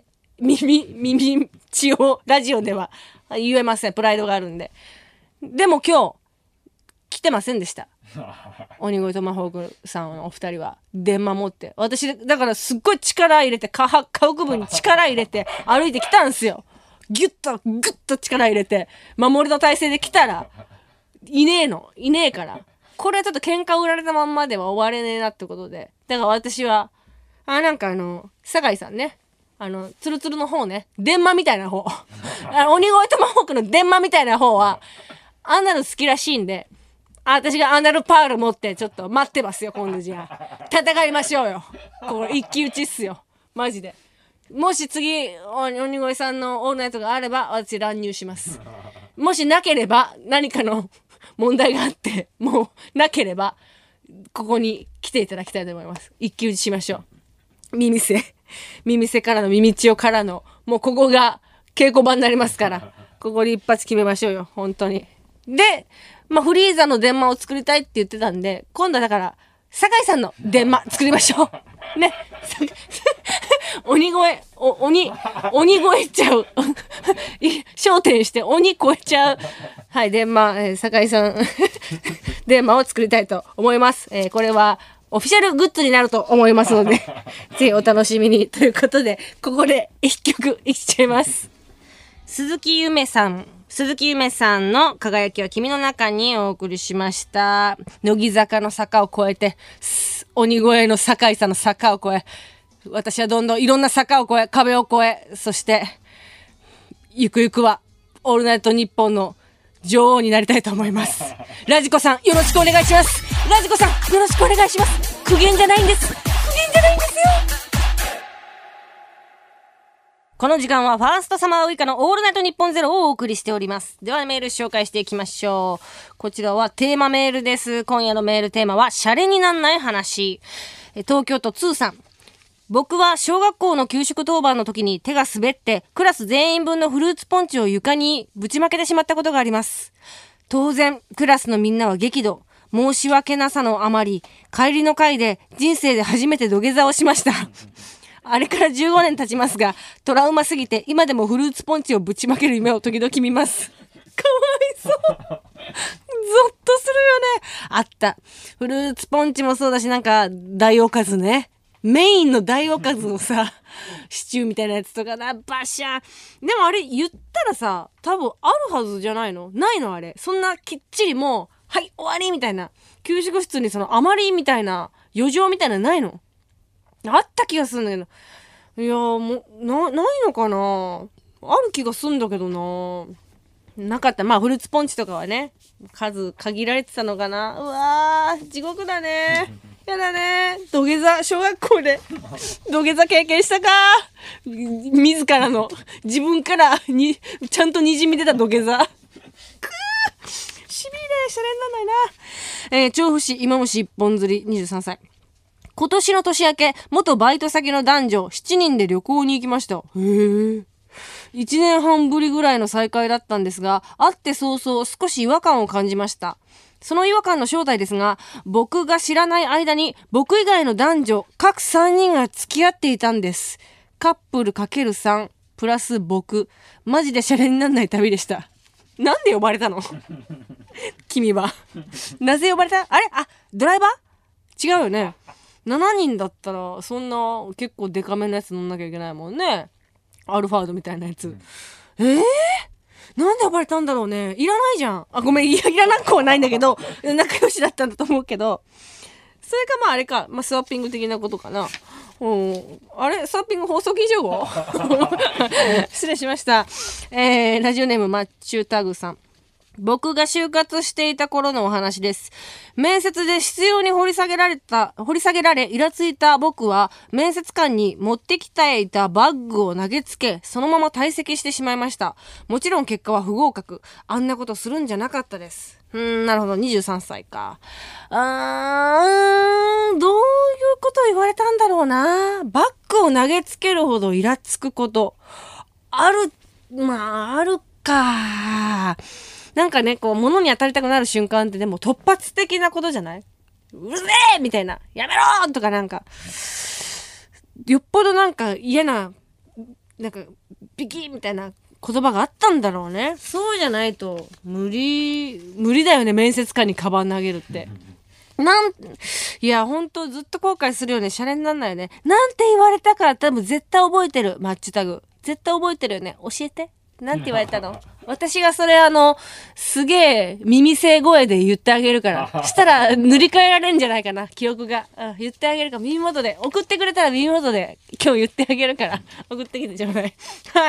代ラジオでは言えません。プライドがあるんで。でも今日、来てませんでした。 鬼越トマホークさんのお二人は電話持って、私だからすっごい力入れて下腹部に力入れて歩いてきたんですよ。ギュッとグッと力入れて守りの体勢で来たらいねえからこれはちょっと喧嘩売られたまんまでは終われねえなってことで、だから私はなんか酒井さんね、ツルツルの方ね、電話みたいな方鬼越トマホークの電話みたいな方はあんなの好きらしいんで、私がアナルパール持ってちょっと待ってますよ。今度じゃあ戦いましょうよ。これ一騎打ちっすよマジで。もし次鬼越さんのオールナイトがあれば私乱入します。もしなければ何かの問題があってもうなければここに来ていただきたいと思います。一騎打ちしましょう。耳瀬からの耳千代からのもうここが稽古場になりますから、ここで一発決めましょうよ本当に。でフリーザの電話を作りたいって言ってたんで、今度はだから酒井さんの電話作りましょうね。鬼越えちゃう焦点して鬼超えちゃうはい電話、酒井さん電話を作りたいと思います。これはオフィシャルグッズになると思いますのでぜひお楽しみにということで、ここで一曲いっちゃいます。鈴木ゆめさんの輝きは君の中にお送りしました。乃木坂の坂を越えて鬼越の酒井さんの坂を越え、私はどんどんいろんな坂を越え壁を越え、そしてゆくゆくはオールナイトニッポンの女王になりたいと思います。ラジコさんよろしくお願いします。ラジコさんよろしくお願いします。苦言じゃないんですよ。この時間はファーストサマーウイカのオールナイトニッポンゼロをお送りしております。ではメール紹介していきましょう。こちらはテーマメールです。今夜のメールテーマはシャレになんない話。東京都ツーさん。僕は小学校の給食当番の時に手が滑ってクラス全員分のフルーツポンチを床にぶちまけてしまったことがあります。当然クラスのみんなは激怒。申し訳なさのあまり帰りの会で人生で初めて土下座をしました。あれから15年経ちますが、トラウマすぎて今でもフルーツポンチをぶちまける夢を時々見ます。かわいそう。ゾッとするよね。あった。フルーツポンチもそうだし、なんか大おかずね。メインの大おかずのさ、シチューみたいなやつとかな、バシャー。でもあれ言ったらさ、多分あるはずじゃないの？ないのあれ。そんなきっちりもう、はい終わりみたいな。給食室にその余りみたいな、余剰みたいなのないの？あった気がするんだけど。いやーもう、ないのかな？ある気がすんだけどな。なかった。フルーツポンチとかはね、数限られてたのかな。うわー、地獄だね。やだね。土下座、小学校で土下座経験したか。自らの、自分からに、ちゃんと滲み出た土下座。しびれ、シャレになんないな。調布市芋虫一本釣り23歳。今年の年明け、元バイト先の男女7人で旅行に行きました。1年半ぶりぐらいの再会だったんですが、会って早々少し違和感を感じました。その違和感の正体ですが、僕が知らない間に僕以外の男女各3人が付き合っていたんです。カップル ×3 プラス僕。マジでシャレになんない旅でした。なんで呼ばれたの君は。なぜ呼ばれた？あれ？ドライバー？違うよね。7人だったらそんな結構デカめのやつ乗んなきゃいけないもんね。アルファードみたいなやつ。なんで呼ばれたんだろうね。いらないじゃん。ごめん、いらなくはないんだけど、仲良しだったんだと思うけど、それかあれか、スワッピング的なことかな。あれスワッピング放送禁止用語失礼しました。ラジオネームマッチュタグさん。僕が就活していた頃のお話です。面接で執拗に掘り下げられ、イラついた僕は、面接官に持ってきていたバッグを投げつけ、そのまま退席してしまいました。もちろん結果は不合格。あんなことするんじゃなかったです。なるほど、23歳か。どういうこと言われたんだろうな。バッグを投げつけるほどイラつくこと。あるか。なんかね、物に当たりたくなる瞬間ってでも突発的なことじゃない？うるせえみたいな。やめろとかなんか、よっぽどなんか嫌な、なんか、ビキーみたいな言葉があったんだろうね。そうじゃないと、無理だよね、面接官にカバン投げるって。 いや、ほんとずっと後悔するよね。シャレになんないよね。なんて言われたか多分絶対覚えてる。マッチュタグ。絶対覚えてるよね。教えて。なんて言われたの？私がそれすげえ耳声声で言ってあげるから。したら塗り替えられんじゃないかな、記憶が。言ってあげるから、耳元で。送ってくれたら耳元で今日言ってあげるから。送ってきてちょうだい。はい。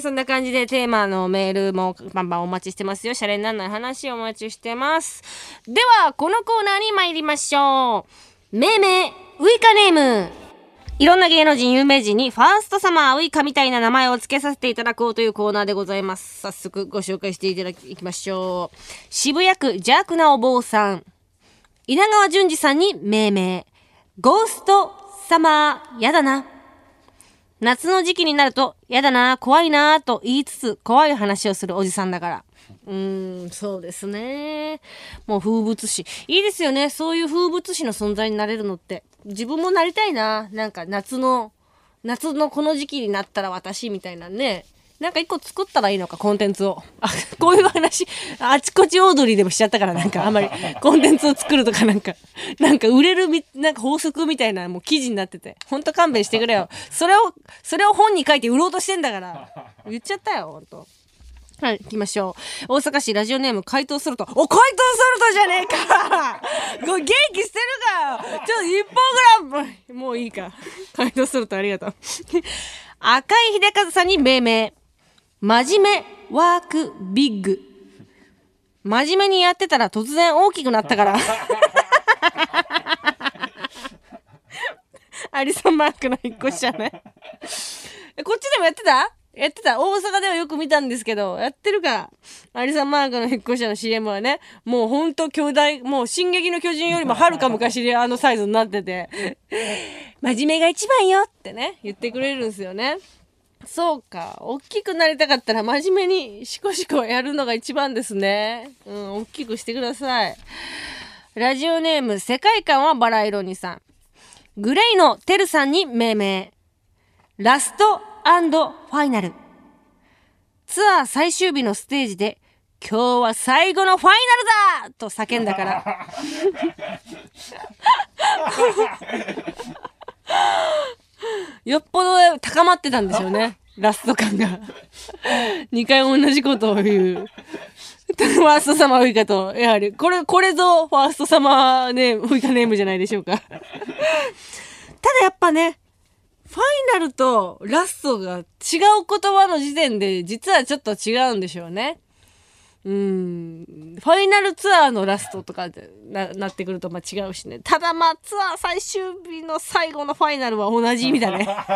そんな感じでテーマのメールもバンバンお待ちしてますよ。シャレになんない話お待ちしてます。では、このコーナーに参りましょう。命名、ウイカネーム。いろんな芸能人、有名人にファーストサマーウイカみたいな名前を付けさせていただこうというコーナーでございます。早速ご紹介していきましょう。渋谷区邪悪なお坊さん。稲川淳二さんに命名。ゴーストサマーやだな。夏の時期になるとやだな、怖いなと言いつつ怖い話をするおじさんだから。そうですね。もう風物詩。いいですよね。そういう風物詩の存在になれるのって。自分もなりたいな。なんか夏のこの時期になったら私みたいなね。なんか一個作ったらいいのか、コンテンツを。こういう話、あちこちオードリーでもしちゃったから、なんかあんまりコンテンツを作るとかなんか売れるなんか法則みたいなもう記事になってて。ほんと勘弁してくれよ。それを本に書いて売ろうとしてんだから。言っちゃったよ、ほんと。はい、行きましょう。大阪市ラジオネーム怪盗ソルト。怪盗ソルトじゃねえか元気してるかよ。ちょっと一本ぐらい、もういいか。怪盗ソルトありがとう。赤井秀和さんに命名。真面目ワークビッグ。真面目にやってたら突然大きくなったから。アリソンマークの引っ越しじゃない。こっちでもやってた大阪ではよく見たんですけど、やってるか。アリソンマークの引っ越しの CM はね、もうほんと巨大、もう進撃の巨人よりもはるか昔でサイズになってて、真面目が一番よってね、言ってくれるんですよね。そうか。大きくなりたかったら真面目にシコシコやるのが一番ですね。大きくしてください。ラジオネーム、世界観はバラ色にさん。グレイのテルさんに命名。ラスト&ファイナル。ツアー最終日のステージで、今日は最後のファイナルだと叫んだから。よっぽど高まってたんでしょうね。ラスト感が。2回同じことを言う。ファーストサマーウイカと、やはり、これぞファーストサマーネーム、ウイカネームじゃないでしょうか。ただやっぱね、ファイナルとラストが違う言葉の時点で、実はちょっと違うんでしょうね。ファイナルツアーのラストとかで なってくると違うしね。ただツアー最終日の最後のファイナルは同じ意味だね。かっ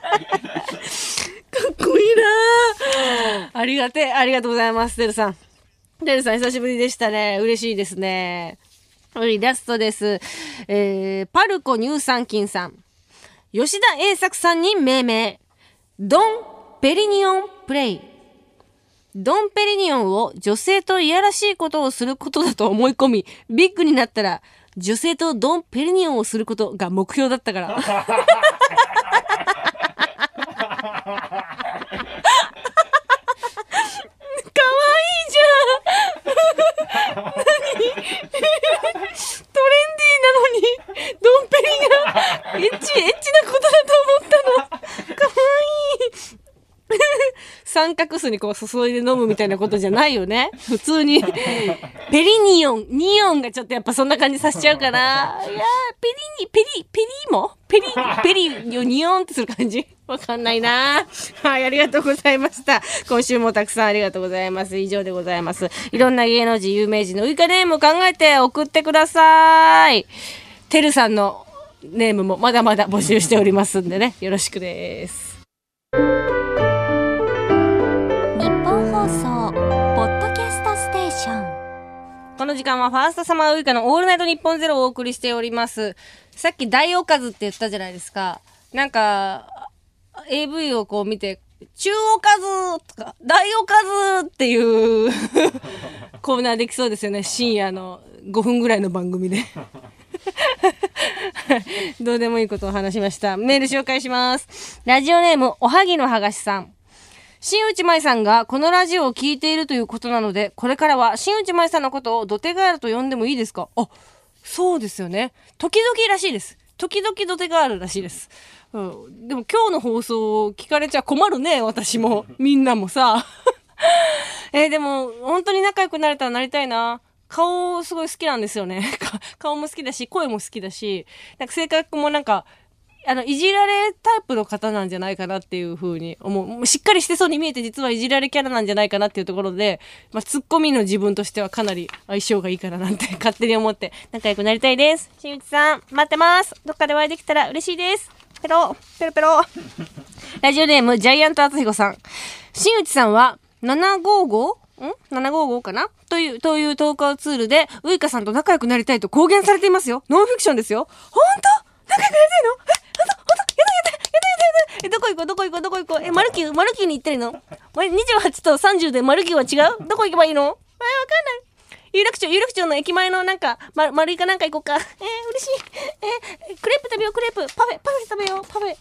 こいいなありがとうございます、テルさん久しぶりでしたね。嬉しいですね。ラストです。パルコ乳酸菌さん。吉田栄作さんに命名。ドン・ペリニオン・プレイ。ドンペリニオンを女性といやらしいことをすることだと思い込み、ビッグになったら女性とドンペリニオンをすることが目標だったから。かわいいじゃん。何トレンディーなのにドンペリがエッチなことだと思ったの。かわいい。三角巣にこう注いで飲むみたいなことじゃないよね。普通にペリニオンがちょっとやっぱそんな感じさせちゃうかな。いやペリニオンってする感じわかんないな。はい、ありがとうございました。今週もたくさんありがとうございます。以上でございます。いろんな芸能人有名人のウイカネームを考えて送ってください。てるさんのネームもまだまだ募集しておりますんでね、よろしくです。この時間はファーストサマーウイカのオールナイトニッポンゼロをお送りしております。さっき大おかずって言ったじゃないですか。なんか AV をこう見て中おかずとか大おかずっていうコーナーできそうですよね。深夜の5分ぐらいの番組でどうでもいいことを話しました。メール紹介します。ラジオネームおはぎのはがしさん。新内舞さんがこのラジオを聞いているということなので、これからは新内舞さんのことをドテガエルと呼んでもいいですか？ そうですよね。時々らしいです。時々土手があるらしいです。うん。でも今日の放送を聞かれちゃ困るね、私も。みんなもさ。でも、本当に仲良くなれたらなりたいな。顔すごい好きなんですよね。顔も好きだし、声も好きだし、なんか性格もなんか、いじられタイプの方なんじゃないかなっていう風に思う。しっかりしてそうに見えて実はいじられキャラなんじゃないかなっていうところで、まあ、ツッコミの自分としてはかなり相性がいいかななんて勝手に思って仲良くなりたいです。新内さん、待ってます。どっかでお会いできたら嬉しいです。ペロペロ。ラジオネーム、ジャイアント厚彦さん。新内さんは、755かなというトークアウトツールで、ウイカさんと仲良くなりたいと公言されていますよ。ノンフィクションですよ。本当仲良くなりたいの？どこ行こうマルキューに行ったらいいの？28と30でマルキューは違う？どこ行けばいいの？わかんない。有楽町の駅前のなんか、丸いかなんか行こうか。嬉しい。クレープ食べよう、クレープ。パフェ食べよう、パフェ。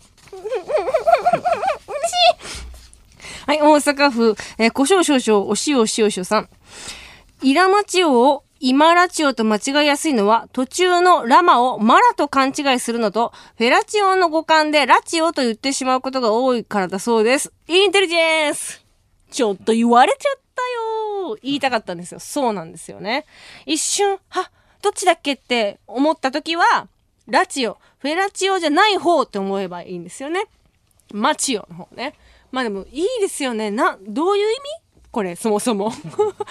嬉しい。はい、大阪府、胡椒少々、お塩少々さん。イラマチオをイマラチオと間違いやすいのは、途中のラマをマラと勘違いするのと、フェラチオの語感でラチオと言ってしまうことが多いからだそうです。インテリジェンス！ちょっと言われちゃったよ。言いたかったんですよ。そうなんですよね。一瞬、どっちだっけって思った時は、ラチオ、フェラチオじゃない方って思えばいいんですよね。マチオの方ね。まあでもいいですよね。どういう意味？これ、そもそも。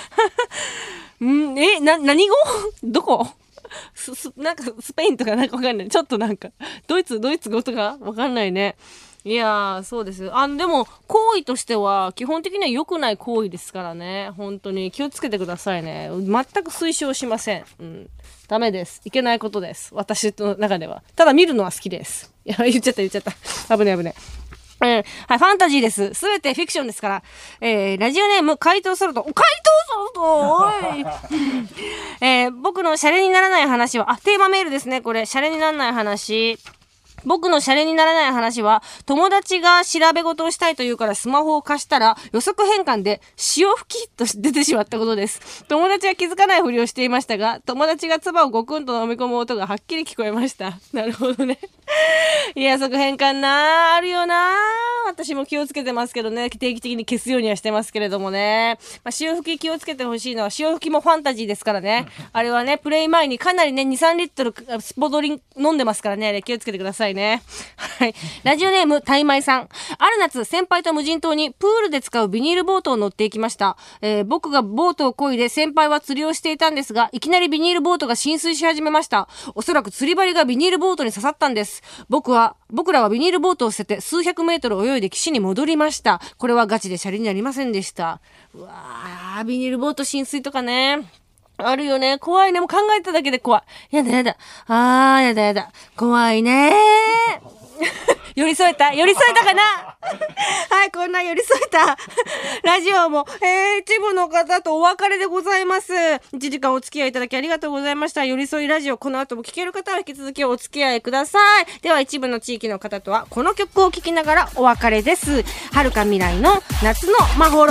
何語？どこ？なんかスペインとかなんかわかんない。ちょっとなんか、ドイツ語とかわかんないね。いやー、そうです。でも、行為としては、基本的には良くない行為ですからね。本当に気をつけてくださいね。全く推奨しません。ダメです。いけないことです。私の中では。ただ見るのは好きです。いや、言っちゃった。危ね。はい、ファンタジーです。すべてフィクションですから。ラジオネーム、怪盗ソルト。おい僕のシャレにならない話は、テーマメールですね、これ。シャレにならない話。僕のシャレにならない話は、友達が調べ事をしたいというからスマホを貸したら、予測変換で潮吹きと出てしまったことです。友達は気づかないふりをしていましたが、友達が唾をゴクンと飲み込む音がはっきり聞こえました。なるほどね。いや、予測変換あるよな。私も気をつけてますけどね、定期的に消すようにはしてますけれどもね。潮吹き気をつけてほしいのは、潮吹きもファンタジーですからね。あれはね、プレイ前にかなりね、2、3リットルスポドリ飲んでますからね、あれ気をつけてくださいね。はい。ラジオネーム、タイマイさん。ある夏、先輩と無人島にプールで使うビニールボートを乗っていきました。僕がボートを漕いで先輩は釣りをしていたんですが、いきなりビニールボートが浸水し始めました。おそらく釣り針がビニールボートに刺さったんです。僕らはビニールボートを捨てて数百メートル泳いで岸に戻りました。これはガチでシャレになりませんでした。うわー、ビニールボート浸水とかね。あるよね。怖いね。もう考えただけで怖い。やだ。やだ。怖いね。寄り添えたかなはい、こんな寄り添えたラジオも、一部の方とお別れでございます。1時間お付き合いいただきありがとうございました。寄り添いラジオ、この後も聞ける方は引き続きお付き合いください。では一部の地域の方とはこの曲を聴きながらお別れです。遥か未来の夏のまほろ。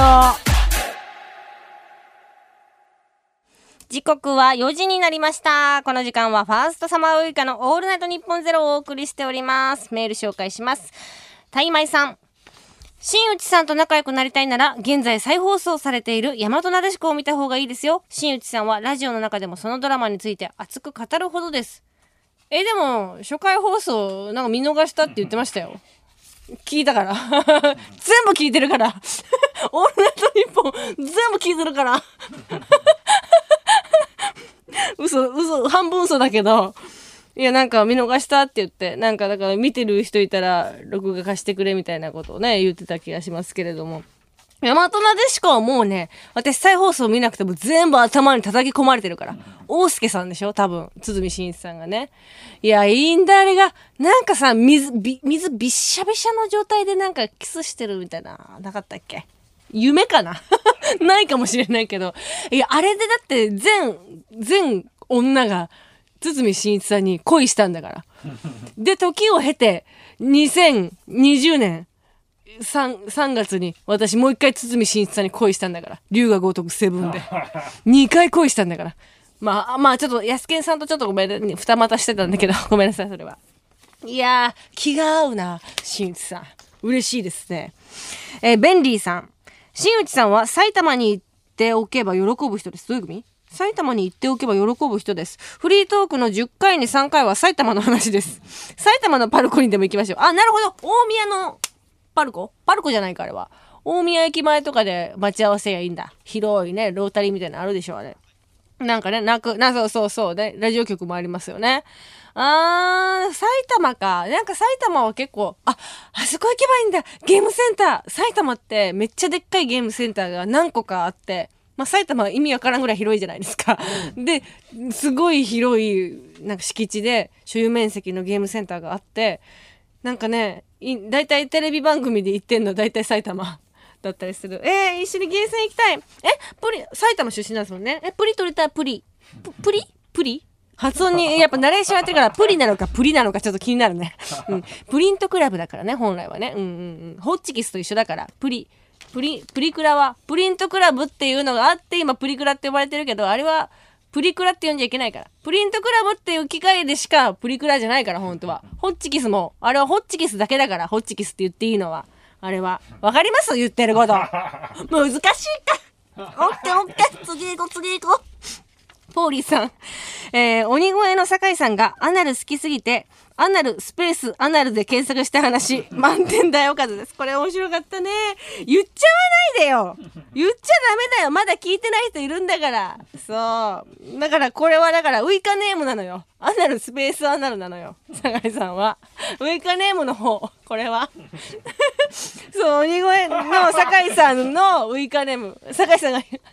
時刻は4時になりました。この時間はファーストサマーウイカのオールナイトニッポンゼロをお送りしております。メール紹介します。タイマイさん。新内さんと仲良くなりたいなら、現在再放送されている大和なでしこを見た方がいいですよ。新内さんはラジオの中でもそのドラマについて熱く語るほどです。でも、初回放送なんか見逃したって言ってましたよ。聞いたから全部聞いてるからオールナイトニッポン全部聞いてるから嘘半分嘘だけど、いやなんか見逃したって言って、なんかだから見てる人いたら録画貸してくれみたいなことをね言ってた気がしますけれども、大和なでしこはもうね、私再放送見なくても全部頭に叩き込まれてるから。大輔さんでしょ多分。堤真一さんがね。いや、いいんだ、あれが。なんかさ、水びっしゃびしゃの状態でなんかキスしてるみたいな、なかったっけ？夢かなないかもしれないけど。いや、あれでだって全女が堤真一さんに恋したんだから。で、時を経て、2020年、3月に私もう一回堤真一さんに恋したんだから。龍が如くセブンで2回恋したんだから。 まあ、ちょっと、やすけんさんとちょっとごめんね、二股してたんだけど、ごめんなさい、それは。いやー、気が合うな、新内さん。嬉しいですね。ベンリーさん。新内さんは埼玉に行っておけば喜ぶ人です。どういう意味？埼玉に行っておけば喜ぶ人です。フリートークの10回に3回は埼玉の話です。埼玉のパルコにでも行きましょう。あ、なるほど。大宮のパルコじゃないか、あれは。大宮駅前とかで待ち合わせがいいんだ。広いね、ロータリーみたいなのあるでしょ、あれ。なんかね、そうね、ラジオ局もありますよね。埼玉か。なんか埼玉は結構、あそこ行けばいいんだ。ゲームセンター。埼玉ってめっちゃでっかいゲームセンターが何個かあって、まあ、埼玉は意味わからんぐらい広いじゃないですか。で、すごい広い、なんか敷地で所有面積のゲームセンターがあって、なんかね、だいたいテレビ番組で行ってんの、だいたい埼玉だったりする。一緒にゲーセン行きたい。埼玉出身なんですもんね。プリ取りたい、プリ発音に、やっぱナレーションやってるから、プリなのかプリなのかちょっと気になるね。うん。プリントクラブだからね、本来はね。ホッチキスと一緒だから、プリクラは、プリントクラブっていうのがあって、今プリクラって呼ばれてるけど、あれは、プリクラって呼んじゃいけないから。プリントクラブっていう機械でしかプリクラじゃないから、本当は。ホッチキスも、あれはホッチキスだけだから、ホッチキスって言っていいのは。あれは。わかります？言ってること。難しいか。オッケー。次行こう。ポーリーさん。鬼越の酒井さんがアナル好きすぎて、アナルスペースアナルで検索した話、満点大おかずです。これ面白かったね。言っちゃわないでよ。言っちゃダメだよ。まだ聞いてない人いるんだから。そう。だからこれはウイカネームなのよ。アナルスペースアナルなのよ。酒井さんは。ウイカネームの方。これは。そう、鬼越の酒井さんのウイカネーム。酒井さん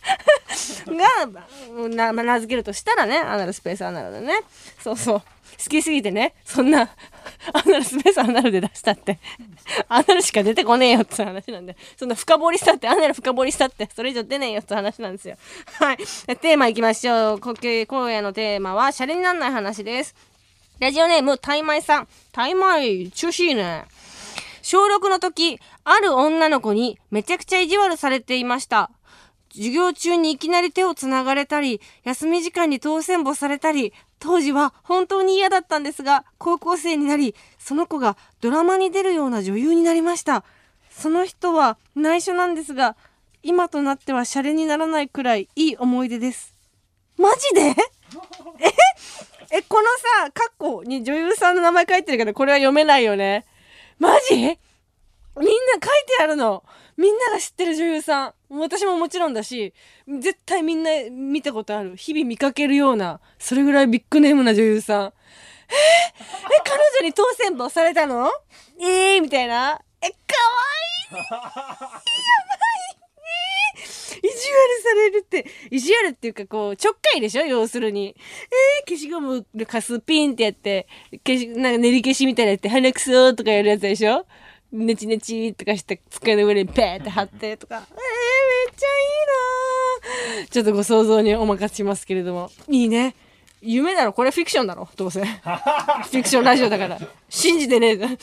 が名付けるとしたらね、アナルスペースアナルだね。そう。好きすぎてね、そんなアナルスペースアナルで出したってアナルしか出てこねえよって話なんで、そんな深掘りしたって、アナル深掘りしたってそれ以上出ねえよって話なんですよ。はい、テーマいきましょう。今夜のテーマはシャレになんない話です。ラジオネームタイマイさん。タイマイ調子いいね。小6の時、ある女の子にめちゃくちゃ意地悪されていました。授業中にいきなり手をつながれたり、休み時間に当選簿されたり、当時は本当に嫌だったんですが、高校生になり、その子がドラマに出るような女優になりました。その人は内緒なんですが、今となってはシャレにならないくらいいい思い出です。マジで？このさ、カッコに女優さんの名前書いてるけど、これは読めないよね。マジ？みんな書いてあるの。みんなが知ってる女優さん。私ももちろんだし、絶対みんな見たことある。日々見かけるような、それぐらいビッグネームな女優さん。彼女に当選簿されたの？みたいな。かわいいね。やばい。意地悪されるって、意地悪っていうかこう、ちょっかいでしょ？要するに。消しゴムかすピンってやって、なんか練り消しみたいなやって、鼻くそとかやるやつでしょ？ネチネチとかして机の上にペーって貼ってとか。めっちゃいいな。ちょっとご想像にお任せしますけれども。いいね。夢だろ。これフィクションだろ。どうせ。フィクションラジオだから。信じてねえ。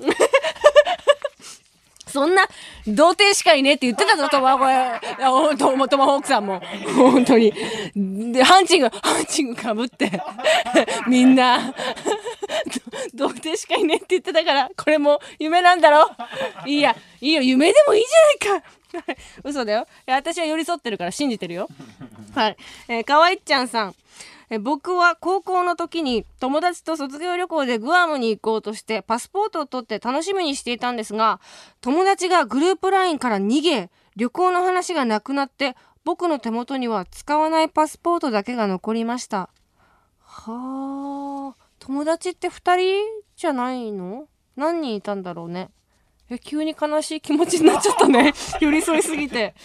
そんな、童貞しかいねえって言ってたぞ、トマホークさんも。本当に。で、ハンチング被って。みんな、童貞しかいねえって言ってたから、これも夢なんだろ。いいよ、夢でもいいじゃないか。嘘だよ。私は寄り添ってるから信じてるよ。はい。かわいっちゃんさん。僕は高校の時に友達と卒業旅行でグアムに行こうとしてパスポートを取って楽しみにしていたんですが、友達がグループ LINE から逃げ、旅行の話がなくなって僕の手元には使わないパスポートだけが残りました。はあ、友達って2人じゃないの？何人いたんだろうね。急に悲しい気持ちになっちゃったね。寄り添いすぎて。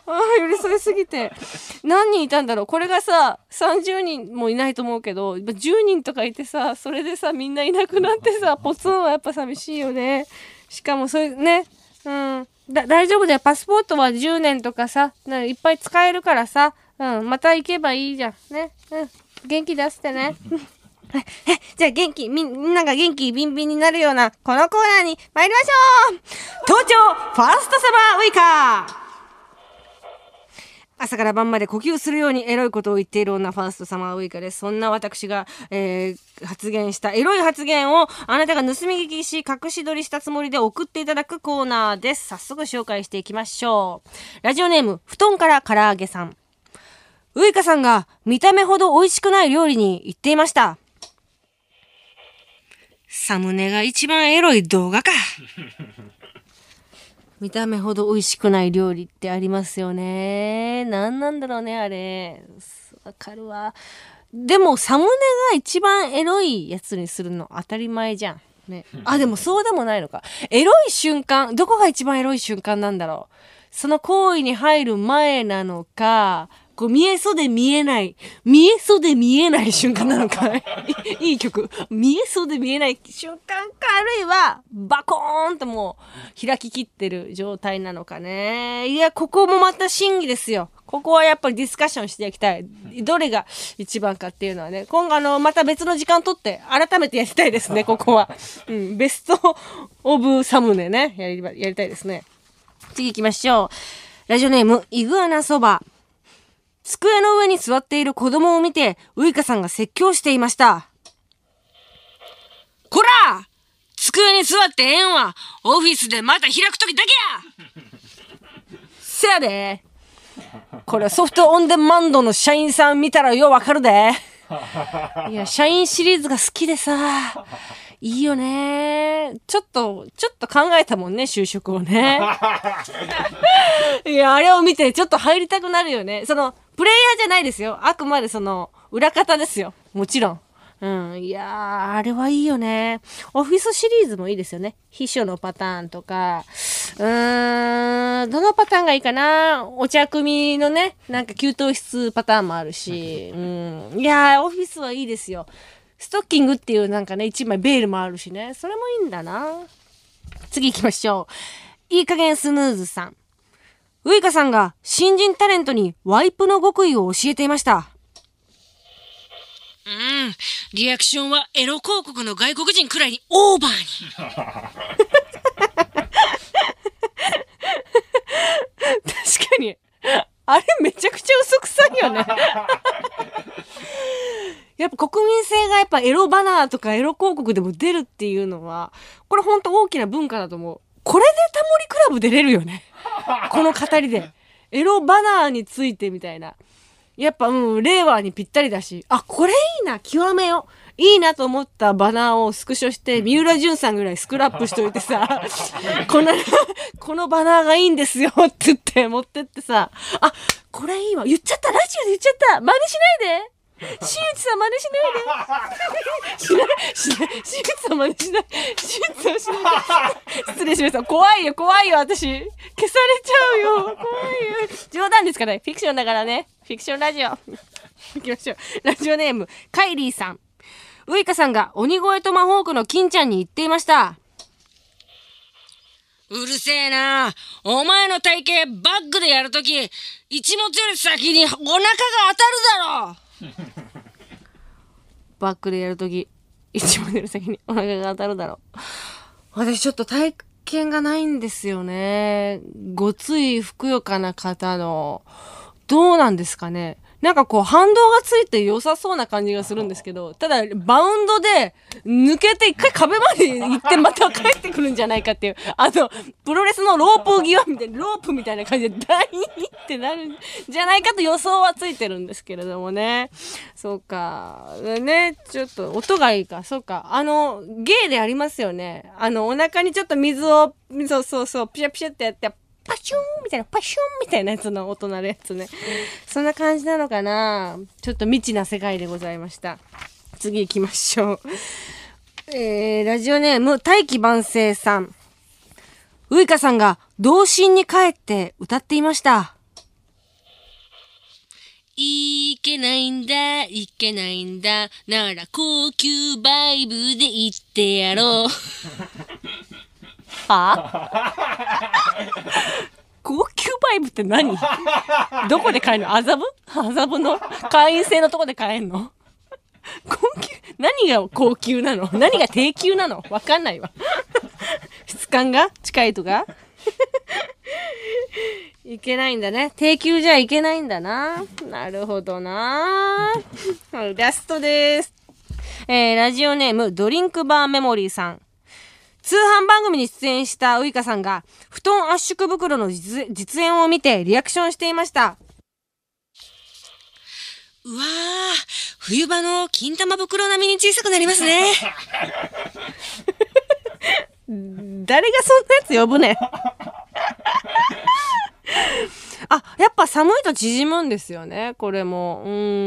何人いたんだろう。これがさ、30人もいないと思うけど、10人とかいてさ、それでさ、みんないなくなってさ、ポツンはやっぱ寂しいよね。しかもそういうね、大丈夫だよ。パスポートは10年とかさ、いっぱい使えるからさ、また行けばいいじゃん。ね。元気出してね。じゃあみんなが元気ビンビンになるようなこのコーナーに参りましょう。東京ファーストサマーウイカ朝から晩まで呼吸するようにエロいことを言っている女、ファーストサマーウイカです。そんな私が、発言したエロい発言をあなたが盗み聞きし隠し撮りしたつもりで送っていただくコーナーです。早速紹介していきましょう。ラジオネーム布団から唐揚げさん。ウイカさんが見た目ほど美味しくない料理に言っていました。サムネが一番エロい動画か。見た目ほど美味しくない料理ってありますよね。何なんだろうね、あれ。わかるわ。でも、サムネが一番エロいやつにするの当たり前じゃん。ね。あ、でもそうでもないのか。エロい瞬間、どこが一番エロい瞬間なんだろう。その行為に入る前なのか、こう見えそうで見えない瞬間なのか。いい曲。見えそうで見えない瞬間か、あるいはバコーンともう開ききってる状態なのかね。いや、ここもまた審議ですよ。ここはやっぱりディスカッションしていきたい。どれが一番かっていうのはね、今後また別の時間取って改めてやりたいですね、ここは。ベストオブサムネね、やりたいですね。次行きましょう。ラジオネーム、イグアナそば。机の上に座っている子供を見て、ウイカさんが説教していました。こら！机に座ってええんは、オフィスでまた開くときだけや！せやで。これソフトオンデマンドの社員さん見たらようわかるで。いや、社員シリーズが好きでさ、いいよね。ちょっと考えたもんね、就職をね。いや、あれを見てちょっと入りたくなるよね。プレイヤーじゃないですよ。あくまで裏方ですよ。もちろん。いやー、あれはいいよね。オフィスシリーズもいいですよね。秘書のパターンとか。どのパターンがいいかな。お茶組のね、なんか給湯室パターンもあるし。いやー、オフィスはいいですよ。ストッキングっていうなんかね、一枚ベールもあるしね。それもいいんだな。次行きましょう。いい加減スヌーズさん。ウイカさんが新人タレントにワイプの極意を教えていました。リアクションはエロ広告の外国人くらいにオーバーに。確かに。あれめちゃくちゃ嘘くさいよね。やっぱ国民性がやっぱエロバナーとかエロ広告でも出るっていうのは、これほんと大きな文化だと思う。これでタモリクラブ出れるよね。この語りで。エロバナーについてみたいな。やっぱ令和にぴったりだし、あ、これいいな、極めよう。いいなと思ったバナーをスクショして、三浦淳さんぐらいスクラップしといてさ、このバナーがいいんですよって言って持ってってさ、あ、これいいわ。言っちゃった、ラジオで言っちゃった。真似しないで。新内さん真似しないで。新内さん真似しない。新内さんしないで。失礼しました。怖いよ、私。消されちゃうよ。怖いよ。冗談ですからね。フィクションだからね。フィクションラジオ。行きましょう。ラジオネーム、カイリーさん。ウイカさんが鬼越トマホークの金ちゃんに言っていました。うるせえな。お前の体型バックでやるとき、一物より先にお腹が当たるだろ。バックでやるとき、一番出る先にお腹が当たるだろう。私ちょっと体験がないんですよね。ごついふくよかな方の、どうなんですかね。なんかこう反動がついて良さそうな感じがするんですけど、ただバウンドで抜けて一回壁まで行ってまた帰ってくるんじゃないかっていう、プロレスのロープ際みたいな、ロープみたいな感じでダイーってなるんじゃないかと予想はついてるんですけれどもね。そうか。ね、ちょっと音がいいか。そうか。ゲイでありますよね。お腹にちょっと水を、そう、ピシャピシャってやって、パシューンみたいな、パシュンみたいなやつの音鳴るやつね。そんな感じなのかな。ちょっと未知な世界でございました。次行きましょう。ラジオネーム、大器晩成さん。ウイカさんが童心に帰って歌っていました。いけないんだ。なら高級バイブで言ってやろう。は高級バイブって何？どこで買えるの？麻布の会員制のとこで買えんの？高級、何が高級なの？何が低級なの？わかんないわ。質感が近いとかいけないんだね。低級じゃいけないんだな。なるほどな。ラストです。ラジオネームドリンクバーメモリーさん。通販番組に出演したウイカさんが布団圧縮袋の実演を見てリアクションしていました。 うわー、冬場の金玉袋並みに小さくなりますね。 誰がそんなやつ呼ぶねん。あ、やっぱ寒いと縮むんですよね、これも。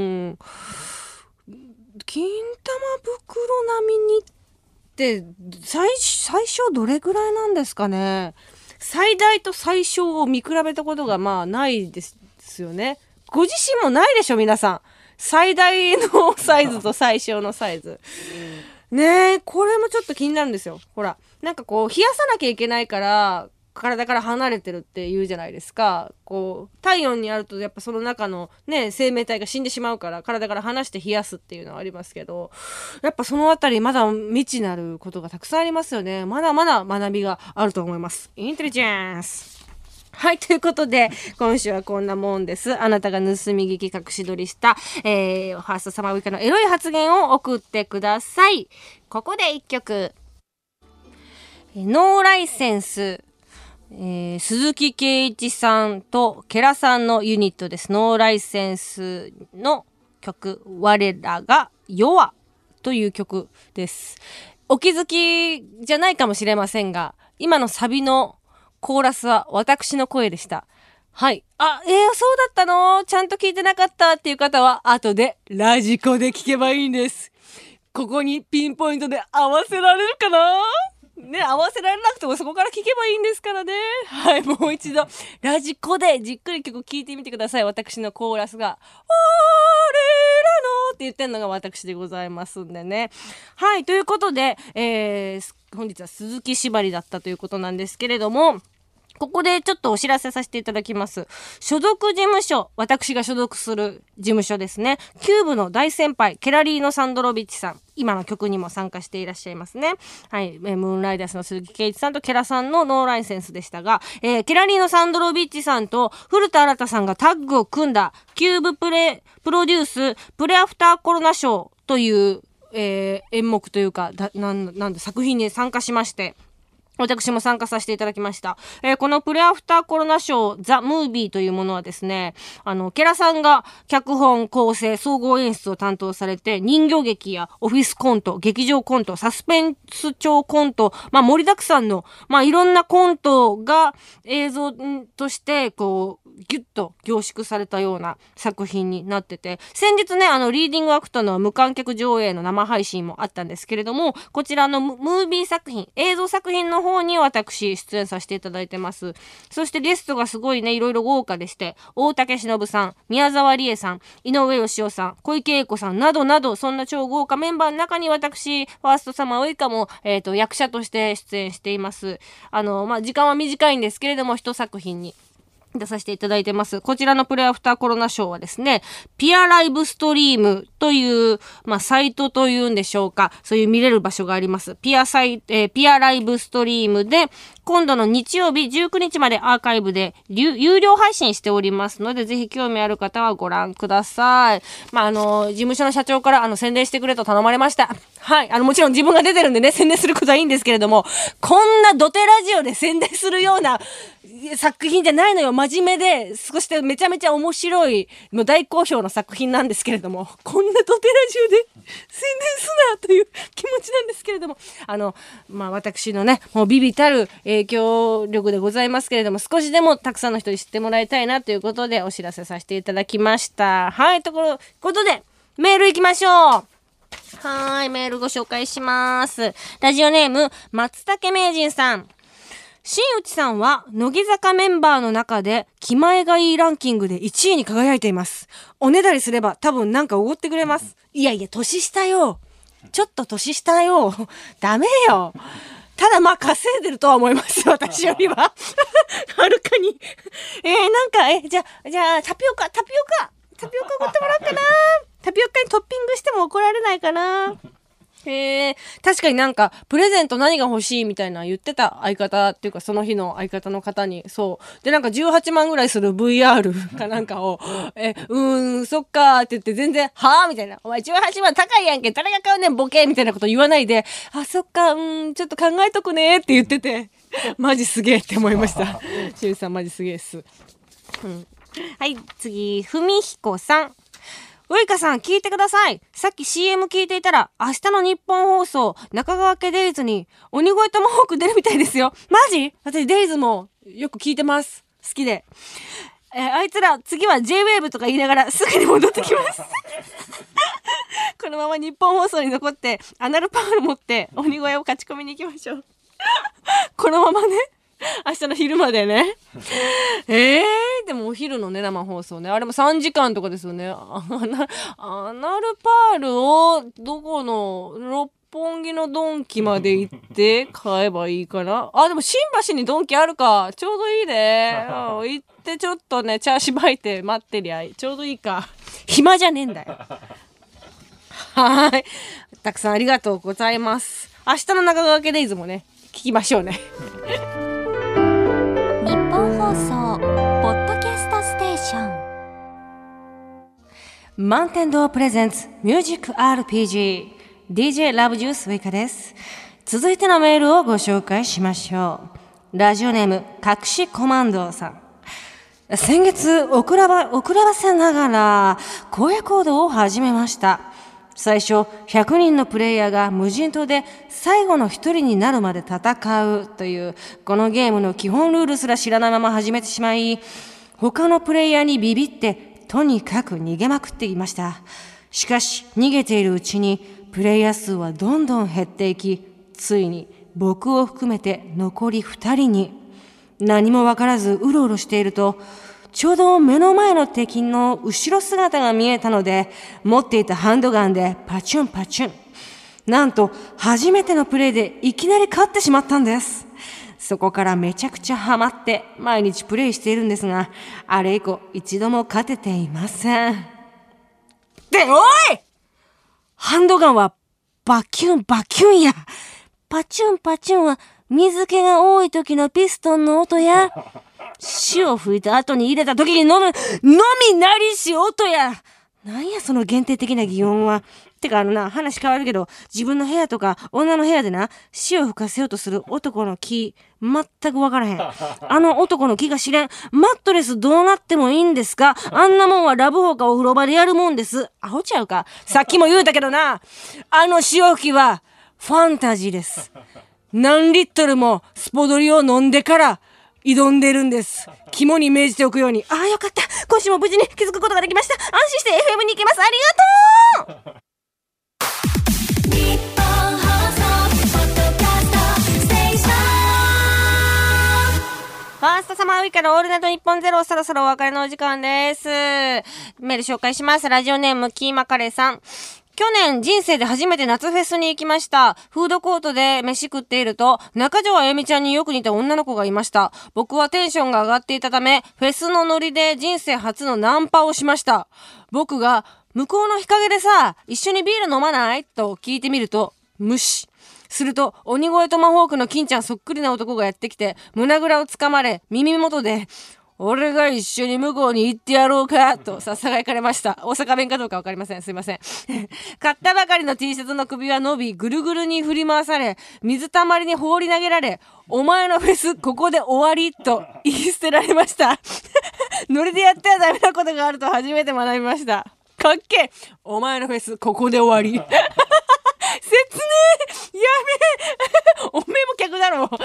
金玉袋並みにって最小どれぐらいなんですかね。最大と最小を見比べたことがまあないですよね。ご自身もないでしょ皆さん。最大のサイズと最小のサイズ。ねえ、これもちょっと気になるんですよ。ほら、なんかこう冷やさなきゃいけないから体から離れてるって言うじゃないですか。こう体温にあるとやっぱその中のね生命体が死んでしまうから体から離して冷やすっていうのはありますけど、やっぱそのあたりまだ未知なることがたくさんありますよね。まだまだ学びがあると思います。インテリジェンス。はい、ということで今週はこんなもんです。あなたが盗み聞き隠し撮りした、ファーストサマーウイカのエロい発言を送ってください。ここで一曲、ノーライセンス、鈴木圭一さんとケラさんのユニットです。ノーライセンスの曲、我らが弱という曲です。お気づきじゃないかもしれませんが、今のサビのコーラスは私の声でした。はい。あ、そうだったの？ちゃんと聞いてなかったっていう方は、後でラジコで聞けばいいんです。ここにピンポイントで合わせられるかな？ね、合わせられなくてもそこから聞けばいいんですからね。はい、もう一度、ラジコでじっくり曲聴いてみてください。私のコーラスが、我らのって言ってんのが私でございますんでね。はい、ということで、本日は鈴木縛りだったということなんですけれども、ここでちょっとお知らせさせていただきます。所属事務所、私が所属する事務所ですね。キューブの大先輩、ケラリーノ・サンドロビッチさん。今の曲にも参加していらっしゃいますね。はい。ムーンライダースの鈴木圭一さんとケラさんのノーライセンスでしたが、ケラリーノ・サンドロビッチさんと古田新太さんがタッグを組んだキューブプロデュースプレアフターコロナショーという、演目というか、なんで作品に参加しまして、私も参加させていただきました。このプレアフターコロナショーザ・ムービーというものはですね、ケラさんが脚本構成総合演出を担当されて、人形劇やオフィスコント、劇場コント、サスペンス調コント、盛りだくさんのいろんなコントが映像としてこうギュッと凝縮されたような作品になってて、先日ねリーディングアクトの無観客上映の生配信もあったんですけれども、こちらのムービー作品、映像作品の方に私出演させていただいてます。そしてゲストがすごいねいろいろ豪華でして、大竹しのぶさん、宮沢りえさん、井上芳雄さん、小池栄子さんなどなど、そんな超豪華メンバーの中に私ファーストサマーウイカも、役者として出演しています。時間は短いんですけれども一作品に出させていただいてます。こちらのプレアフターコロナショーはですね、ピアライブストリームという、サイトというんでしょうか。そういう見れる場所があります。ピアライブストリームで、今度の日曜日19日までアーカイブで有料配信しておりますので、ぜひ興味ある方はご覧ください。事務所の社長から宣伝してくれと頼まれました。はい。もちろん自分が出てるんでね、宣伝することはいいんですけれども、こんなドテラジオで宣伝するような作品じゃないのよ。真面目で、少しめちゃめちゃ面白い、もう大好評の作品なんですけれども、こんなドテラジオで宣伝すなという気持ちなんですけれども、私のね、もう微々たる影響力でございますけれども、少しでもたくさんの人に知ってもらいたいなということでお知らせさせていただきました。はい、ということで、メール行きましょう。はい、メールご紹介します。ラジオネーム、松竹名人さん。新内さんは乃木坂メンバーの中で気前がいいランキングで1位に輝いています。おねだりすれば多分なんかおごってくれます。いやいや、年下よ。ちょっと年下よ。ダメよ。ただ稼いでるとは思います。私よりは。はるかに。じゃあ、タピオカおごってもらおうかな。タピオカにトッピングしても怒られないかな。 確かになんか、プレゼント何が欲しいみたいな言ってた相方っていうか、その日の相方の方に、そう。で、なんか18万ぐらいする VR かなんかを、そっかーって言って全然、はぁみたいな。お前18万高いやんけ、誰が買うねん、ボケみたいなこと言わないで、あ、そっか、ちょっと考えとくねって言ってて、マジすげえって思いました。しゅうさんマジすげえっす。はい、次、ふみひこさん。ウイカさん聞いてください。さっき CM 聞いていたら、明日の日本放送、中川家デイズに、鬼越トマホーク出るみたいですよ。マジ？私デイズもよく聞いてます。好きで。あいつら次は J-WAVE とか言いながらすぐに戻ってきます。このまま日本放送に残って、アナルパール持って鬼越を勝ち込みに行きましょう。このままね。明日の昼までね。でもお昼のね、生放送ね。あれも3時間とかですよね。アナルパールを、どこの、六本木のドンキまで行って買えばいいかな。でも新橋にドンキあるか。ちょうどいいね。行ってちょっとね、チャーシュバイて待ってりゃいい。ちょうどいいか。暇じゃねえんだよ。はい。たくさんありがとうございます。明日の中川家デイズもね、聞きましょうね。 日本放送ポッドキャストステーション満天堂プレゼンツミュージック RPG DJ ラブジュースウイカです。続いてのメールをご紹介しましょう。ラジオネーム隠しコマンドさん。先月遅ればせながら荒野行動を始めました。最初100人のプレイヤーが無人島で最後の1人になるまで戦うというこのゲームの基本ルールすら知らないまま始めてしまい、他のプレイヤーにビビってとにかく逃げまくっていました。しかし逃げているうちにプレイヤー数はどんどん減っていき、ついに僕を含めて残り2人に。何もわからずうろうろしていると、ちょうど目の前の敵の後ろ姿が見えたので、持っていたハンドガンでパチュンパチュン。なんと初めてのプレイでいきなり勝ってしまったんです。そこからめちゃくちゃハマって毎日プレイしているんですが、あれ以降一度も勝てていません。で、おい！ハンドガンはバキュンバキュンや。パチュンパチュンは水気が多い時のピストンの音や。潮を吹いた後に入れた時に飲みなりし音や。なんやその限定的な擬音は。てか話変わるけど、自分の部屋とか女の部屋で潮を吹かせようとする男の気、全くわからへん。あの男の気が知れん。マットレスどうなってもいいんですか？あんなもんはラブホかお風呂場でやるもんです。アホちゃうか。さっきも言うたけどな。あの潮吹きはファンタジーです。何リットルもスポドリを飲んでから挑んでるんです。肝に銘じておくように。よかった。今週も無事に気づくことができました。安心して FM に行けます。ありがとう。日本放送ポッドキャストステーション。ファーストサマーウイカのオールナイトニッポンゼロ、そろそろお別れのお時間です。メール紹介します。ラジオネームキーマカレーさん。去年人生で初めて夏フェスに行きました。フードコートで飯食っていると、中条あやみちゃんによく似た女の子がいました。僕はテンションが上がっていたため、フェスのノリで人生初のナンパをしました。僕が、向こうの日陰でさ、一緒にビール飲まないと聞いてみると、無視。すると、鬼越トマホークの金ちゃんそっくりな男がやってきて、胸ぐらをつかまれ、耳元で、俺が一緒に向こうに行ってやろうかと囁かれました。大阪弁かどうかわかりません。すいません。買ったばかりの T シャツの首は伸び、ぐるぐるに振り回され、水たまりに放り投げられ、お前のフェスここで終わりと言い捨てられました。ノリでやってはダメなことがあると初めて学びました。かっけー。お前のフェスここで終わり。説明やべえ。おめえも客だろ。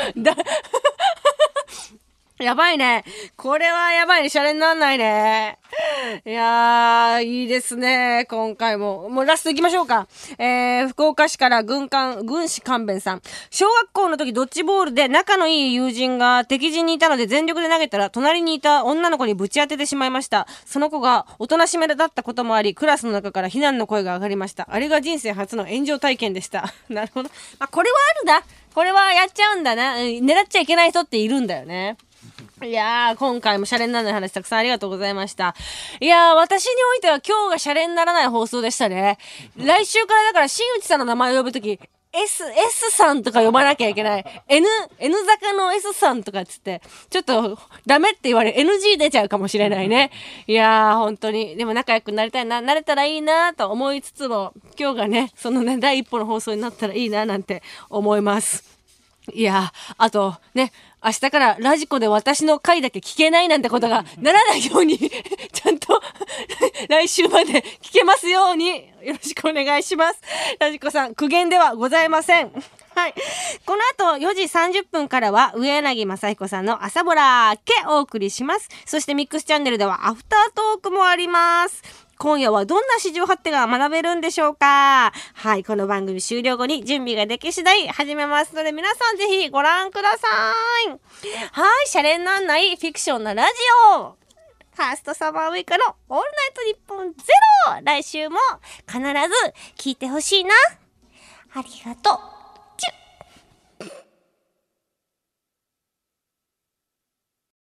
やばいね。これはやばいね。シャレになんないね。いやー、いいですね。今回も。もうラスト行きましょうか。福岡市から軍師勘弁さん。小学校の時ドッジボールで仲のいい友人が敵陣にいたので全力で投げたら隣にいた女の子にぶち当ててしまいました。その子がおとなしめだったこともあり、クラスの中から非難の声が上がりました。あれが人生初の炎上体験でした。なるほど。これはあるな。これはやっちゃうんだな。狙っちゃいけない人っているんだよね。 いやー、今回もシャレにならない話たくさんありがとうございました。いやー、私においては今日がシャレにならない放送でしたね。来週からだから新内さんの名前を呼ぶとき、S さんとか呼ばなきゃいけない。N 坂の S さんとかっつって、ちょっとダメって言われ、NG 出ちゃうかもしれないね。いやー、本当に。でも仲良くなりたいな、なれたらいいなと思いつつも、今日がね、そのね、第一歩の放送になったらいいななんて思います。いや、あとね、明日からラジコで私の回だけ聞けないなんてことがならないようにちゃんと来週まで聞けますようによろしくお願いします。ラジコさん、苦言ではございません。はい。この後4時30分からは上柳正彦さんの朝ぼらけお送りします。そしてミックスチャンネルではアフタートークもあります。今夜はどんな市場発展が学べるんでしょうか。はい、この番組終了後に準備ができ次第始めますので、皆さんぜひご覧ください。はい、シャレになんないフィクションなラジオ。ファーストサマーウイカのオールナイトニッポンゼロ。来週も必ず聞いてほしいな。ありがとう。